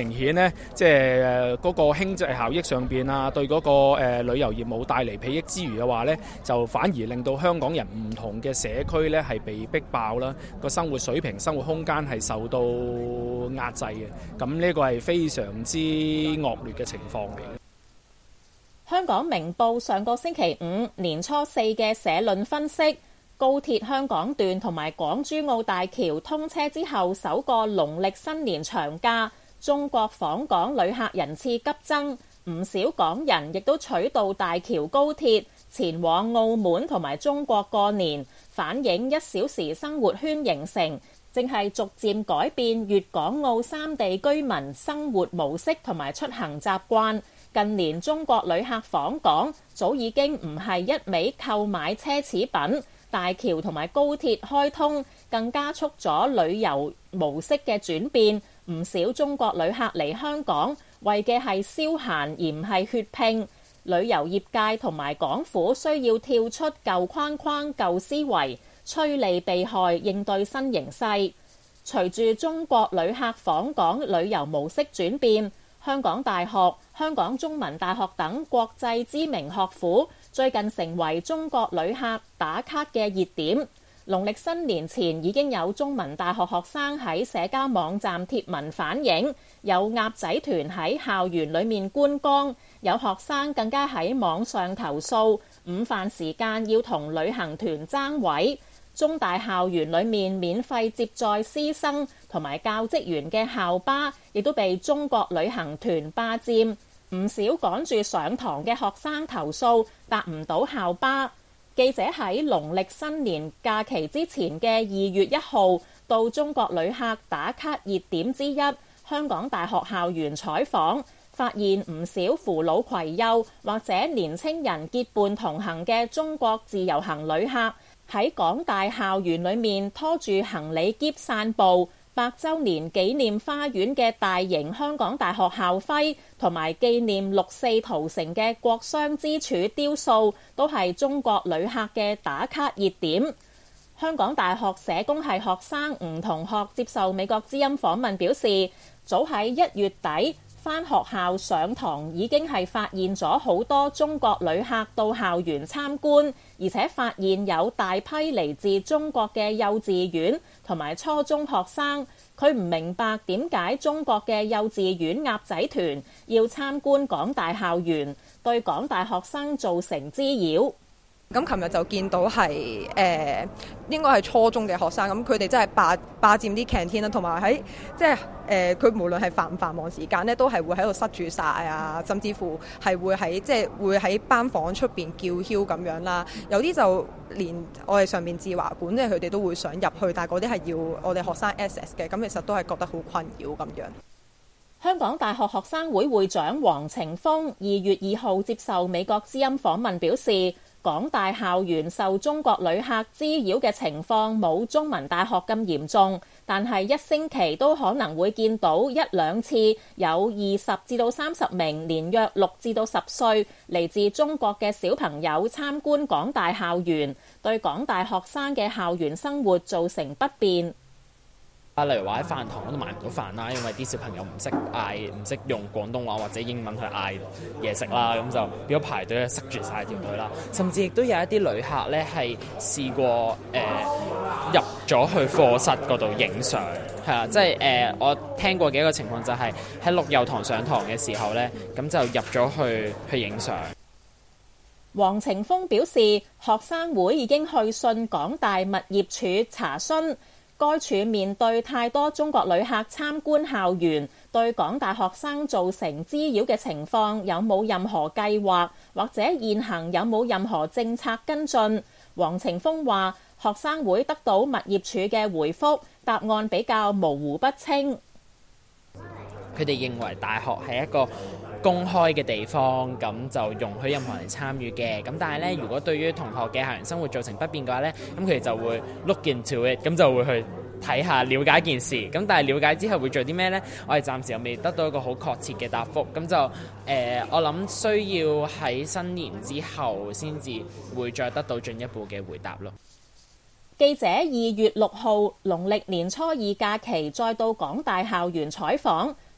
呢，即係嗰個經濟效益上邊啊，對嗰個誒旅遊業務帶嚟裨益之餘嘅話呢，就反而令到香港人唔同嘅社區呢係被逼爆啦，個生活水平、生活空間係受到壓制嘅。咁呢個係非常之惡劣嘅情況嚟。 香港明報上個星期五年初四嘅社論分析，高鐵香港段同埋港珠澳大橋通車之後首個農曆新年長假，中國訪港旅客人次急增，唔少港人亦都取道大橋高鐵前往澳門同埋中國過年，反映一小時生活圈形成，正係逐漸改變粵港澳三地居民生活模式同埋出行習慣。近年中國旅客訪港早已經唔係一味購買奢侈品，大橋同埋高鐵開通更加速咗旅遊模式嘅轉變。唔少中國旅客嚟香港為嘅係消閒而唔係血拼。旅遊業界同埋港府需要跳出舊框框、舊思維，趨利避害應對新形勢。隨住中國旅客訪港旅遊模式轉變，香港大學、香港中文大學等國際知名學府最近成為中國旅客打卡嘅熱點。農曆新年前已經有中文大學學生喺社交網站貼文反映，有鴨仔團喺校園裡面觀光，有學生更加喺網上投訴午飯時間要同旅行團爭位。中大校園裏面免費接載師生同埋教職員嘅校巴，亦都被中國旅行團霸佔。唔少趕住上堂嘅學生投訴搭唔到校巴。記者喺農曆新年假期之前嘅二月一號到中國旅客打卡熱點之一香港大學校園採訪，發現唔少扶老攜幼或者年青人結伴同行嘅中國自由行旅客喺港大校園裏面拖住行李篋散步。百週年紀念花園嘅大型香港大學校徽同埋紀念六四屠城嘅國殤之柱雕塑都係中國旅客嘅打卡熱點。香港大學社工系學生吳同學接受美國之音訪問表示，早喺一月底返學校上堂已經係發現咗好多中國旅客到校園參觀，而且發現有大批嚟自中國嘅幼稚園同埋初中學生。佢唔明白點解中國嘅幼稚園鴨仔團要參觀港大校園，對港大學生造成滋擾。 咁琴日就見到係誒、呃、應該係初中嘅學生，咁佢哋真係霸霸佔啲 canteen 啦，同埋喺即係誒佢無論係繁唔繁忙時間咧，都係會喺度塞住晒啊，甚至乎係會喺即係會喺班房出邊叫囂咁樣啦。有啲就連我哋上面智華館，即係佢哋都會想入去，但係嗰啲係要我哋學生 access 嘅，咁其實都係覺得好困擾咁樣。 香港大學學生會會長黃程鋒二月二號接受美國之音訪問表示，港大校園受中國旅客滋擾嘅情況冇中文大學咁嚴重，但係一星期都可能會見到一兩次有二十至到三十名年約六至到十歲嚟自中國嘅小朋友參觀港大校園，對港大學生嘅校園生活造成不便。 啊，例如話喺飯堂嗰度買唔到飯啦，因為啲小朋友唔識嗌，唔識用廣東話或者英文去嗌嘢食啦，咁就變咗排隊塞住晒條隊啦。甚至亦都有一啲旅客咧係試過誒、呃、入咗去課室嗰度影相，係啊，即係誒、呃、我聽過嘅一個情況就係喺陸佑堂上堂嘅時候咧，咁就入咗去去影相。 黃程鋒表示，學生會已經去信港大物業處查詢。該處面對太多中國旅客參觀校園，對港大學生造成滋擾嘅情況，有冇任何計劃，或者現行有冇任何政策跟進？黃程鋒話：學生會得到物業處嘅回覆，答案比較模糊不清。 佢哋認為大學係一個公開嘅地方，咁就容許任何人參與嘅。咁但係咧，如果對於同學嘅校園生活造成不便嘅話咧，咁佢哋就會 look into it，咁就會去睇下了解件事。咁但係了解之後會做啲咩咧？我哋暫時又未得到一個好確切嘅答覆。咁就誒、呃，我諗需要喺新年之後先至會再得到進一步嘅回答咯。 記者二月六號農曆年初二假期再到港大校園採訪，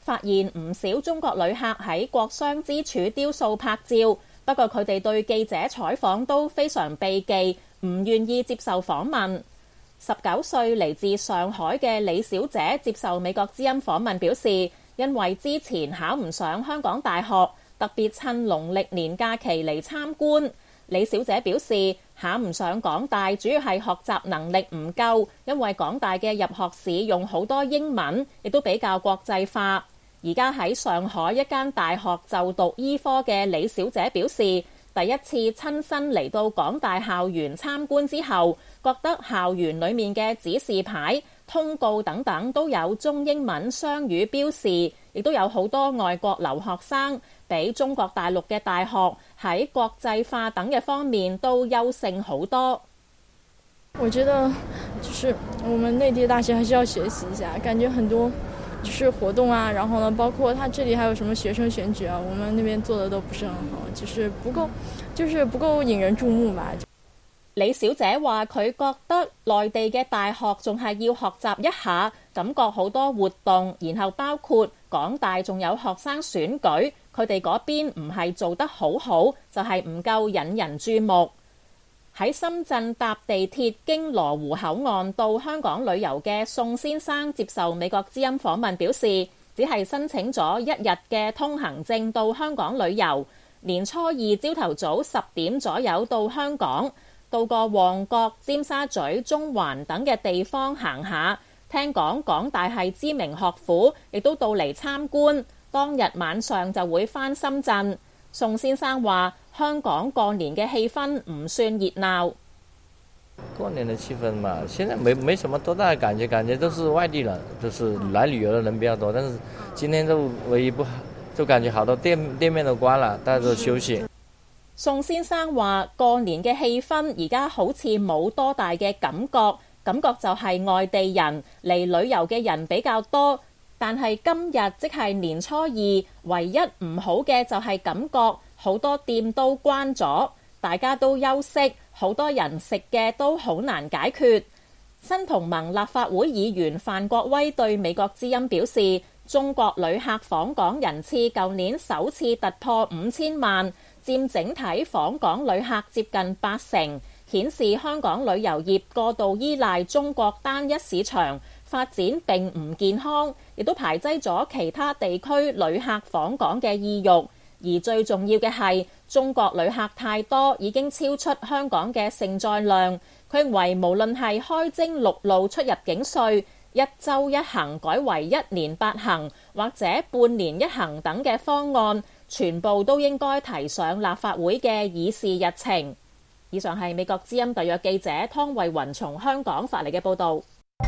發現唔少中國旅客喺國殤之柱雕塑拍照，不過佢哋對記者採訪都非常避忌，唔願意接受訪問。十九歲嚟自上海嘅李小姐接受美國之音訪問表示，因為之前考唔上香港大學，特別趁農曆年假期嚟參觀。李小姐表示，考唔上港大主要係學習能力唔夠，因為港大嘅入學試用好多英文，亦都比較國際化。而家喺上海一間大學就讀醫科嘅李小姐表示，第一次親身嚟到港大校園參觀之後，覺得校園裡面嘅指示牌、通告等等都有中英文雙語標示，亦都有好多外國留學生，比中國大陸嘅大學喺國際化等嘅方面都優勝好多。 我覺得就是我們內地大學還是要學習一下，感覺很多就是活動啊，然後呢，包括他這裡還有什麼學生選舉啊，我們那邊做的都不是很好，就是不夠，就是不夠引人注目吧。 李小姐話佢覺得內地嘅大學仲係要學習一下，感覺好多活動，然後包括港大仲有學生選舉，佢哋嗰邊唔係做得好好，就係唔夠引人注目。喺深圳搭地鐵經羅湖口岸到香港旅遊嘅宋先生接受美國之音訪問表示，只係申請咗一日嘅通行證到香港旅遊，年初二朝頭早十點左右到香港，到過旺角、尖沙咀、中環等嘅地方行下。聽講港大係知名學府，亦都到嚟參觀，當日晚上就會返深圳。宋先生話香港過年嘅氣氛唔算熱鬧。 過年的氣氛嘛，現在沒沒什麼多大的感覺，感覺都是外地人，就是來旅遊的人比較多。但是今天就唯一不好，就感覺好多店店面都關了，大家都休息。 宋先生話過年嘅氣氛而家好似冇多大嘅感覺，感覺就係外地人嚟旅遊嘅人比較多。但係今日即係年初二，唯一唔好嘅就係感覺好多店都關咗，大家都休息，好多人食嘅都好難解決。新同盟立法會議員范國威對美國之音表示，中國旅客訪港人次舊年首次突破五千萬，佔整體訪港旅客接近八成，顯示香港旅遊業過度依賴中國單一市場，發展並唔健康，亦都排擠咗其他地區旅客訪港嘅意欲。而最重要嘅係，中國旅客太多，已經超出香港嘅承載量。佢認為無論係開徵陸路出入境稅、一週一行改為一年八行，或者半年一行等嘅方案，全部都應該提上立法會嘅議事日程。以上係美國之音特約記者湯慧雲從香港發嚟嘅報導。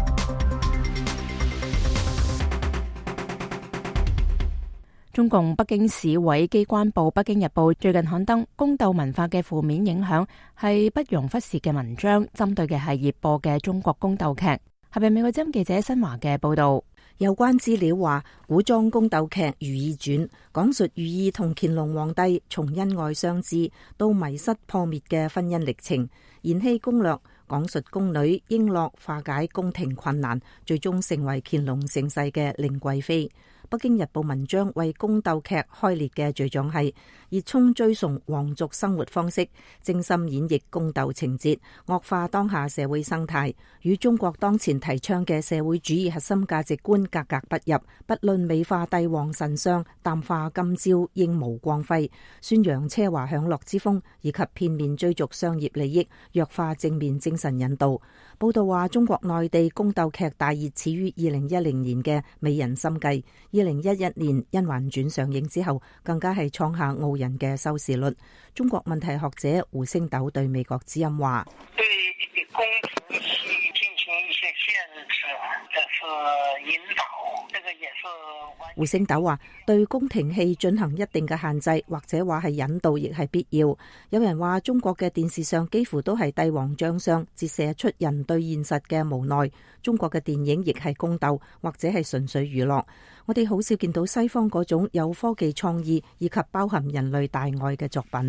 中共北京市委機關報《北京日報》最近刊登宮鬥文化嘅負面影響係不容忽視嘅文章，針對嘅係熱播嘅中國宮鬥劇。下邊美國之音記者新華嘅報道， 有關資料話，古裝宮鬥劇《如懿傳》講述如懿同乾隆皇帝從恩愛相知到迷失破滅嘅婚姻歷程；《延禧攻略》講述宮女瓔珞化解宮廷困難，最終成為乾隆盛世嘅寧貴妃。北京日報文章為宮鬥劇開列嘅罪狀係熱衷追崇皇族生活方式，精心演繹宮鬥情節，惡化當下社會生態，與中國當前提倡嘅社會主義核心價值觀格格不入。不論美化帝王神相、淡化今朝英武光輝、宣揚奢華享樂之風，以及片面追逐商業利益，弱化正面精神引導。報道話，中國內地宮鬥劇大熱始於二零一零年嘅《美人心計》，二零一一年《甄嬛傳》上映之後，更加係創下傲人嘅收視率。中國問題學者胡星斗對美國之音話： 對宮廷戲進行一些限制，這是引導，這個也是。 胡星斗話：對宮廷戲進行一定嘅限制，或者話係引導，亦係必要。有人話中國嘅電視上幾乎都係帝王將相，折射出人對現實嘅無奈。中國嘅電影亦係宮鬥，或者係純粹娛樂。我哋好少見到西方嗰種有科技創意以及包含人類大愛嘅作品。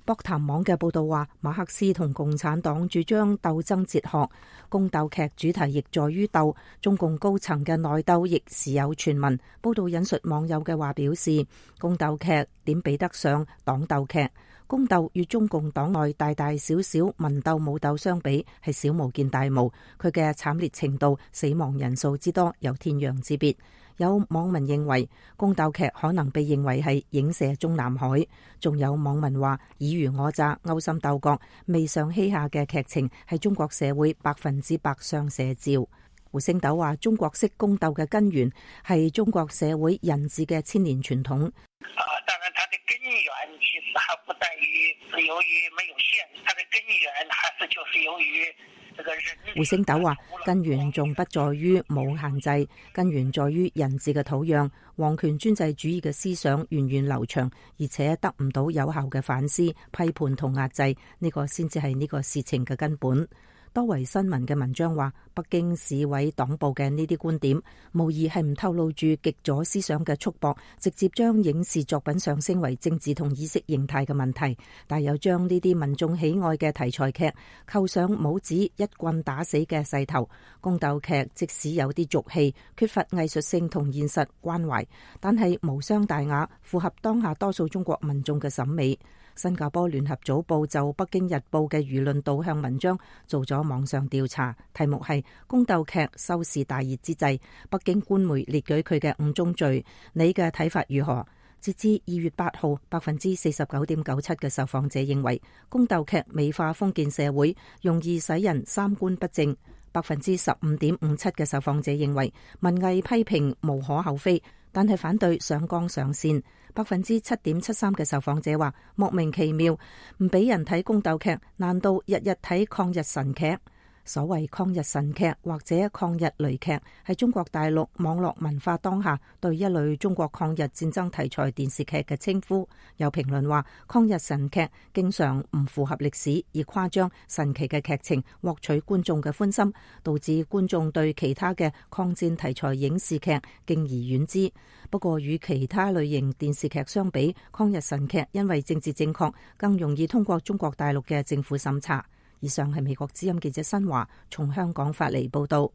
博談網嘅報道話，馬克思同共產黨主張鬥爭哲學，宮鬥劇主題亦在於鬥，中共高層嘅內鬥亦時有傳聞。報道引述網友嘅話表示，宮鬥劇點比得上黨鬥劇？宮鬥與中共黨內大大小小文鬥武鬥相比，係小巫見大巫，佢嘅慘烈程度、死亡人數之多有天壤之別。有網民認為宮鬥劇可能被認為係影射中南海，仲有網民話爾虞我詐、勾心鬥角、媚上欺下嘅劇情係中國社會百分之百相寫照。胡星斗話中國式宮鬥嘅根源係中國社會人治嘅千年傳統。 啊，當然它的根源其實還不在於是由於沒有限制，它的根源還是就是由於這個人。 胡星斗話根源仲不在於冇限制，根源在於人治嘅土壤。皇權專制主義嘅思想源遠流長，而且得唔到有效嘅反思、批判同壓制，呢個先至係呢個事情嘅根本。多維新聞嘅文章話，北京市委黨部嘅呢啲觀點，無疑係唔透露住極左思想嘅束縛，直接將影視作品上升為政治同意識形態嘅問題，但又將呢啲民眾喜愛嘅題材劇扣上帽子一棍打死嘅勢頭。宮鬥劇即使有啲俗氣，缺乏藝術性同現實關懷，但係無傷大雅，符合當下多數中國民眾嘅審美。新加坡聯合早報就北京日報嘅輿論導向文章做咗網上調查，題目係宮鬥劇收視大熱之際，北京官媒列舉佢嘅五宗罪，你嘅睇法如何？截至二月八號，百分之四十九點九七嘅受訪者認為宮鬥劇美化封建社會，容易使人三觀不正。百分之十五點五七嘅受訪者認為文藝批評無可厚非，但係反對上綱上線。百分之七點七三嘅受訪者話莫名其妙，唔俾人睇宮鬥劇，難道日日睇抗日神劇？所謂抗日神劇或者抗日雷劇，係中國大陸網絡文化當下對一類中國抗日戰爭題材電視劇嘅稱呼。有評論話，抗日神劇經常唔符合歷史，以誇張神奇嘅劇情獲取觀眾嘅歡心，導致觀眾對其他嘅抗戰題材影視劇敬而遠之。不過與其他類型電視劇相比，抗日神劇因為政治正確，更容易通過中國大陸嘅政府審查。以上係美國之音記者新華從香港發嚟報道。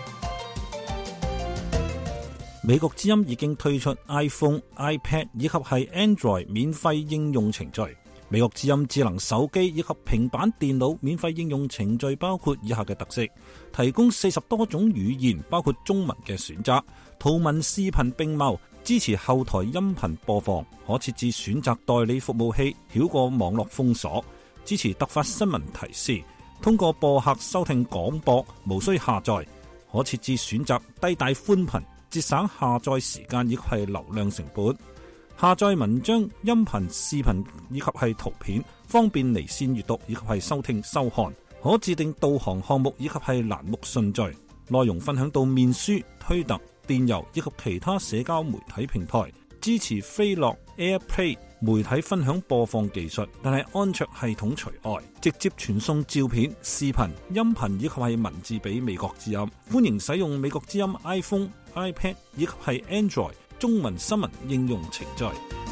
美國之音已經推出 iPhone、iPad 以及係 Android 免費應用程序。美國之音智能手機以及平板電腦免費應用程序包括以下嘅特色：提供四十多種語言，包括中文嘅選擇，圖文視頻並茂，支持後台音頻播放，可設置選擇代理服務器，繞過網絡封鎖。支持突發新聞提示，通過播客收聽廣播，無需下載，可設置選擇低帶寬頻，節省下載時間以及係流量成本。下載文章、音頻、視頻以及係圖片，方便離線閱讀以及係收聽收看。可自定導航項目以及係欄目順序，內容分享到面書、推特、電郵以及其他社交媒體平台。支持飛樂 AirPlay 媒體分享播放技術，但係安卓系統除外，直接傳送照片、視頻、音頻以及係文字俾美國之音。歡迎使用美國之音 iPhone、iPad 以及係 Android 中文新聞應用程序。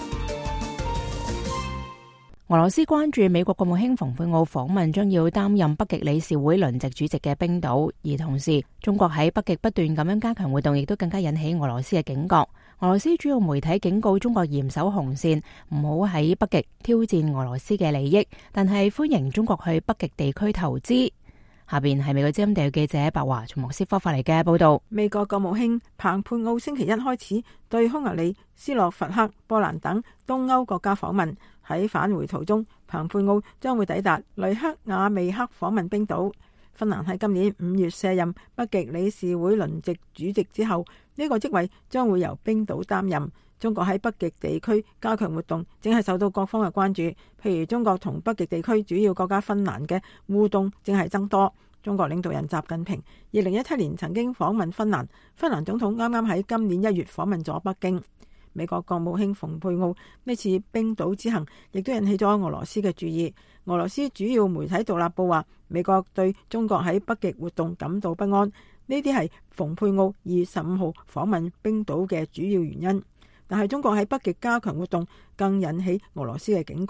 俄羅斯關注美國國務卿蓬佩奧訪問將要擔任北極理事會輪值主席嘅冰島，而同時中國喺北極不斷咁樣加強活動，亦都更加引起俄羅斯嘅警覺。俄羅斯主要媒體警告中國嚴守紅線，唔好喺北極挑戰俄羅斯嘅利益，但係歡迎中國去北極地區投資。下邊係美國之音地記者白華從莫斯科發嚟嘅報道。 美國國務卿蓬佩奧星期一開始對匈牙利、斯洛伐克、波蘭等東歐國家訪問。喺返回途中，蓬佩奧將會抵達雷克雅未克訪問冰島。芬蘭喺今年五月卸任北極理事會輪值主席之後，呢個職位將會由冰島擔任。中國喺北極地區加強活動，正係受到各方嘅關注。譬如中國同北極地區主要國家芬蘭嘅互動正係增多。中國領導人習近平二零一七年曾經訪問芬蘭，芬蘭總統啱啱喺今年一月訪問咗北京。美國國務卿蓬佩奧呢次冰島之行，亦都引起咗俄羅斯嘅注意。俄羅斯主要媒體獨立報話，美國對中國喺北極活動感到不安，呢啲係蓬佩奧二月十五號訪問冰島嘅主要原因。但係中國喺北極加強活動，更引起俄羅斯嘅警覺。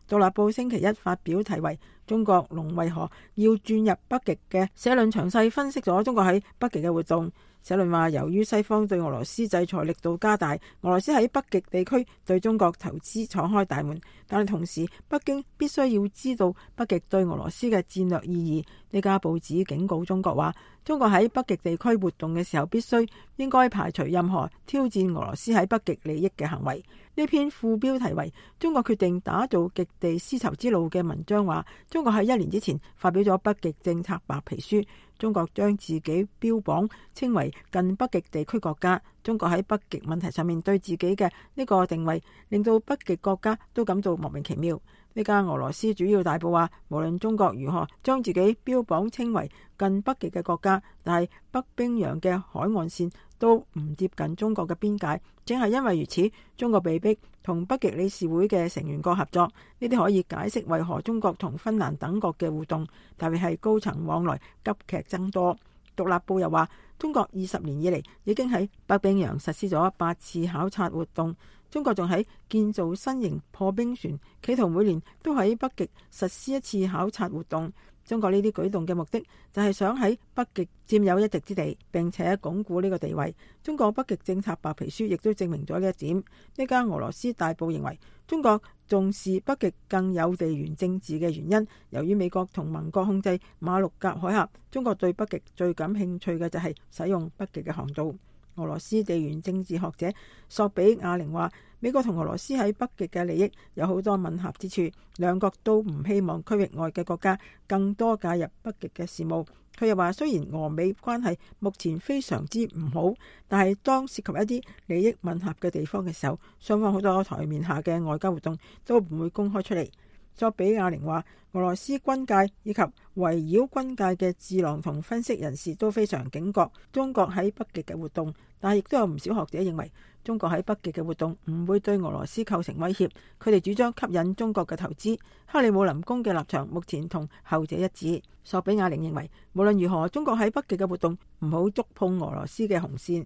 獨立報星期一發表題為《中國龍為何要轉入北極》嘅社論，詳細分析咗中國喺北極嘅活動。社論話，由於西方對俄羅斯制裁力度加大，俄羅斯喺北極地區對中國投資敞開大門，但係同時北京必須要知道北極對俄羅斯嘅戰略意義。呢家報紙警告中國話，中國喺北極地區活動嘅時候必須應該排除任何挑戰俄羅斯喺北極利益嘅行為。呢篇副標題為《中國決定打造極地絲綢之路》嘅文章話，中國喺一年之前發表咗北極政策白皮書，中國將自己標榜稱為近北極地區國家。中國喺北極問題上面對自己嘅呢個定位，令到北極國家都感到莫名其妙。呢家俄羅斯主要大報話，無論中國如何將自己標榜稱為近北極嘅國家，但係北冰洋嘅海岸線都唔接近中國嘅邊界。正係因為如此，中國被逼同北極理事會嘅成員國合作。呢啲可以解釋為何中國同芬蘭等國嘅互動，特別係高層往來急劇增多。獨立報又話，中國二十年以嚟已經喺北冰洋實施咗八次考察活動。中國仲喺建造新型破冰船，企圖每年都喺北極實施一次考察活動。中國呢啲舉動嘅目的就係想喺北極佔有一席之地，並且鞏固呢個地位。中國北極政策白皮書亦都證明咗呢一點。呢間俄羅斯大報認為，中國重視北極更有地緣政治嘅原因，由於美國同盟國控制馬六甲海峽，中國對北極最感興趣嘅就係使用北極嘅航道。俄羅斯地緣政治學者索比亞寧話，美國同俄羅斯喺北極嘅利益有好多吻合之處，兩國都唔希望區域外嘅國家更多介入北極嘅事務。佢又話，雖然俄美關係目前非常之唔好，但係當涉及一啲利益吻合嘅地方嘅時候，雙方好多台面下嘅外交活動都唔會公開出嚟。索比亞寧話，俄羅斯軍界以及圍繞軍界嘅智囊同分析人士都非常警覺中國喺北極嘅活動，但係亦都有唔少學者認為中國喺北極嘅活動唔會對俄羅斯構成威脅，佢哋主張吸引中國嘅投資。克里姆林宮嘅立場目前同後者一致。索比亞寧認為，無論如何，中國喺北極嘅活動唔好觸碰俄羅斯嘅紅線。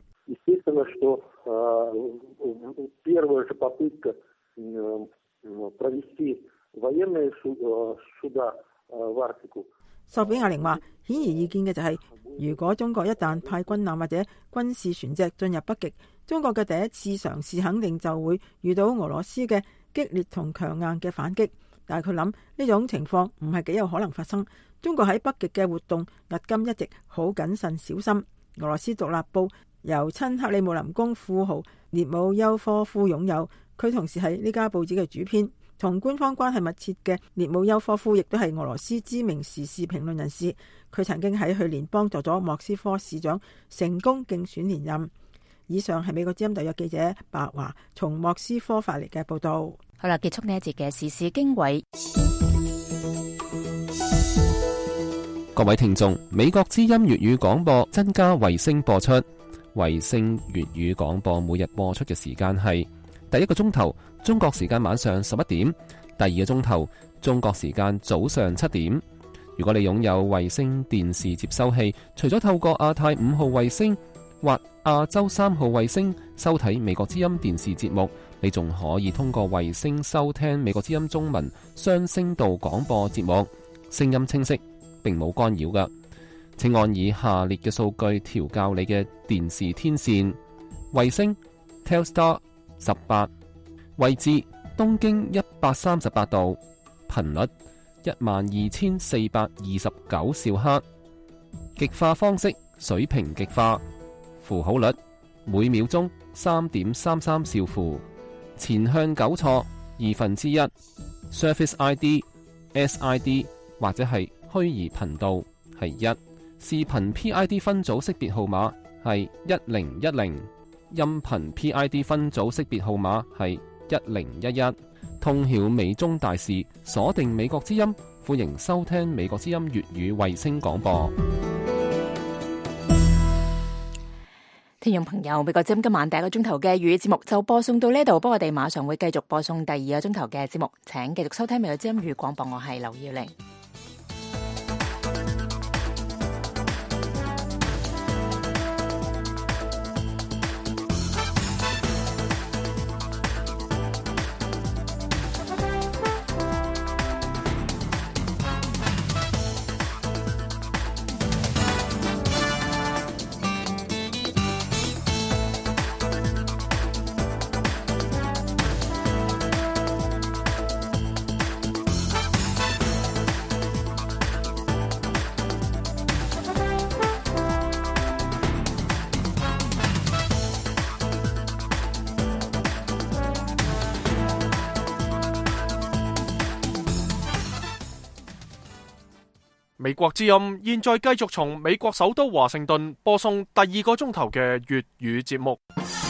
索比亞寧話，顯而易見嘅就係、是，如果中國一旦派軍艦或者軍事船隻進入北極，中國嘅第一次嘗試肯定就會遇到俄羅斯嘅激烈同強硬嘅反擊。但係佢諗呢種情況唔係幾有可能發生。中國喺北極嘅活動，迄今一直好謹慎小心。俄羅斯獨立報由親克里姆林宮富豪列姆丘科夫擁有，佢同時係呢家報紙嘅主編。同官方關係密切嘅列姆丘科夫亦都係俄羅斯知名時事評論人士，佢曾經喺去年幫助咗莫斯科市長成功競選連任。以上係美國之音特約記者白華從莫斯科發嚟嘅報道。 好啦，結束呢一節嘅時事經緯。 各位聽眾，美國之音粵語廣播增加衛星播出，衛星粵語廣播每日播出嘅時間係第一個鐘頭中國時間晚上十一點，第二個鐘頭中國時間早上七點。如果你擁有衛星電視接收器，除咗透過亞太五號衛星或亞洲三號衛星收睇美國之音電視節目，你仲可以通過衛星收聽美國之音中文雙聲道廣播節目，聲音清晰，並冇干擾㗎。請按以下列嘅數據調校你嘅電視天線：衛星 Telstar 十八，位置東經一百三十八度，頻率一萬二千四百二十九兆赫，極化方式水平極化，符號率每秒鐘三點三三兆符，前向糾錯二分之一 ，Surface I D、S I D 或者係虛擬頻道係一，視頻 P I D 分組識別號碼係一零一零，音頻 P I D 分組識別號碼係一零一一。通曉美中大事，鎖定美國之音，歡迎收聽美國之音粵語衛星廣播。 聽眾朋友，美國之音今晚第一個鐘頭嘅粵語節目就播送到呢度，不過我哋馬上會繼續播送第二個鐘頭嘅節目，請繼續收聽美國之音粵語廣播，我係劉耀玲。 美國之音現在繼續從美國首都華盛頓播送第二個鐘頭嘅粵語節目。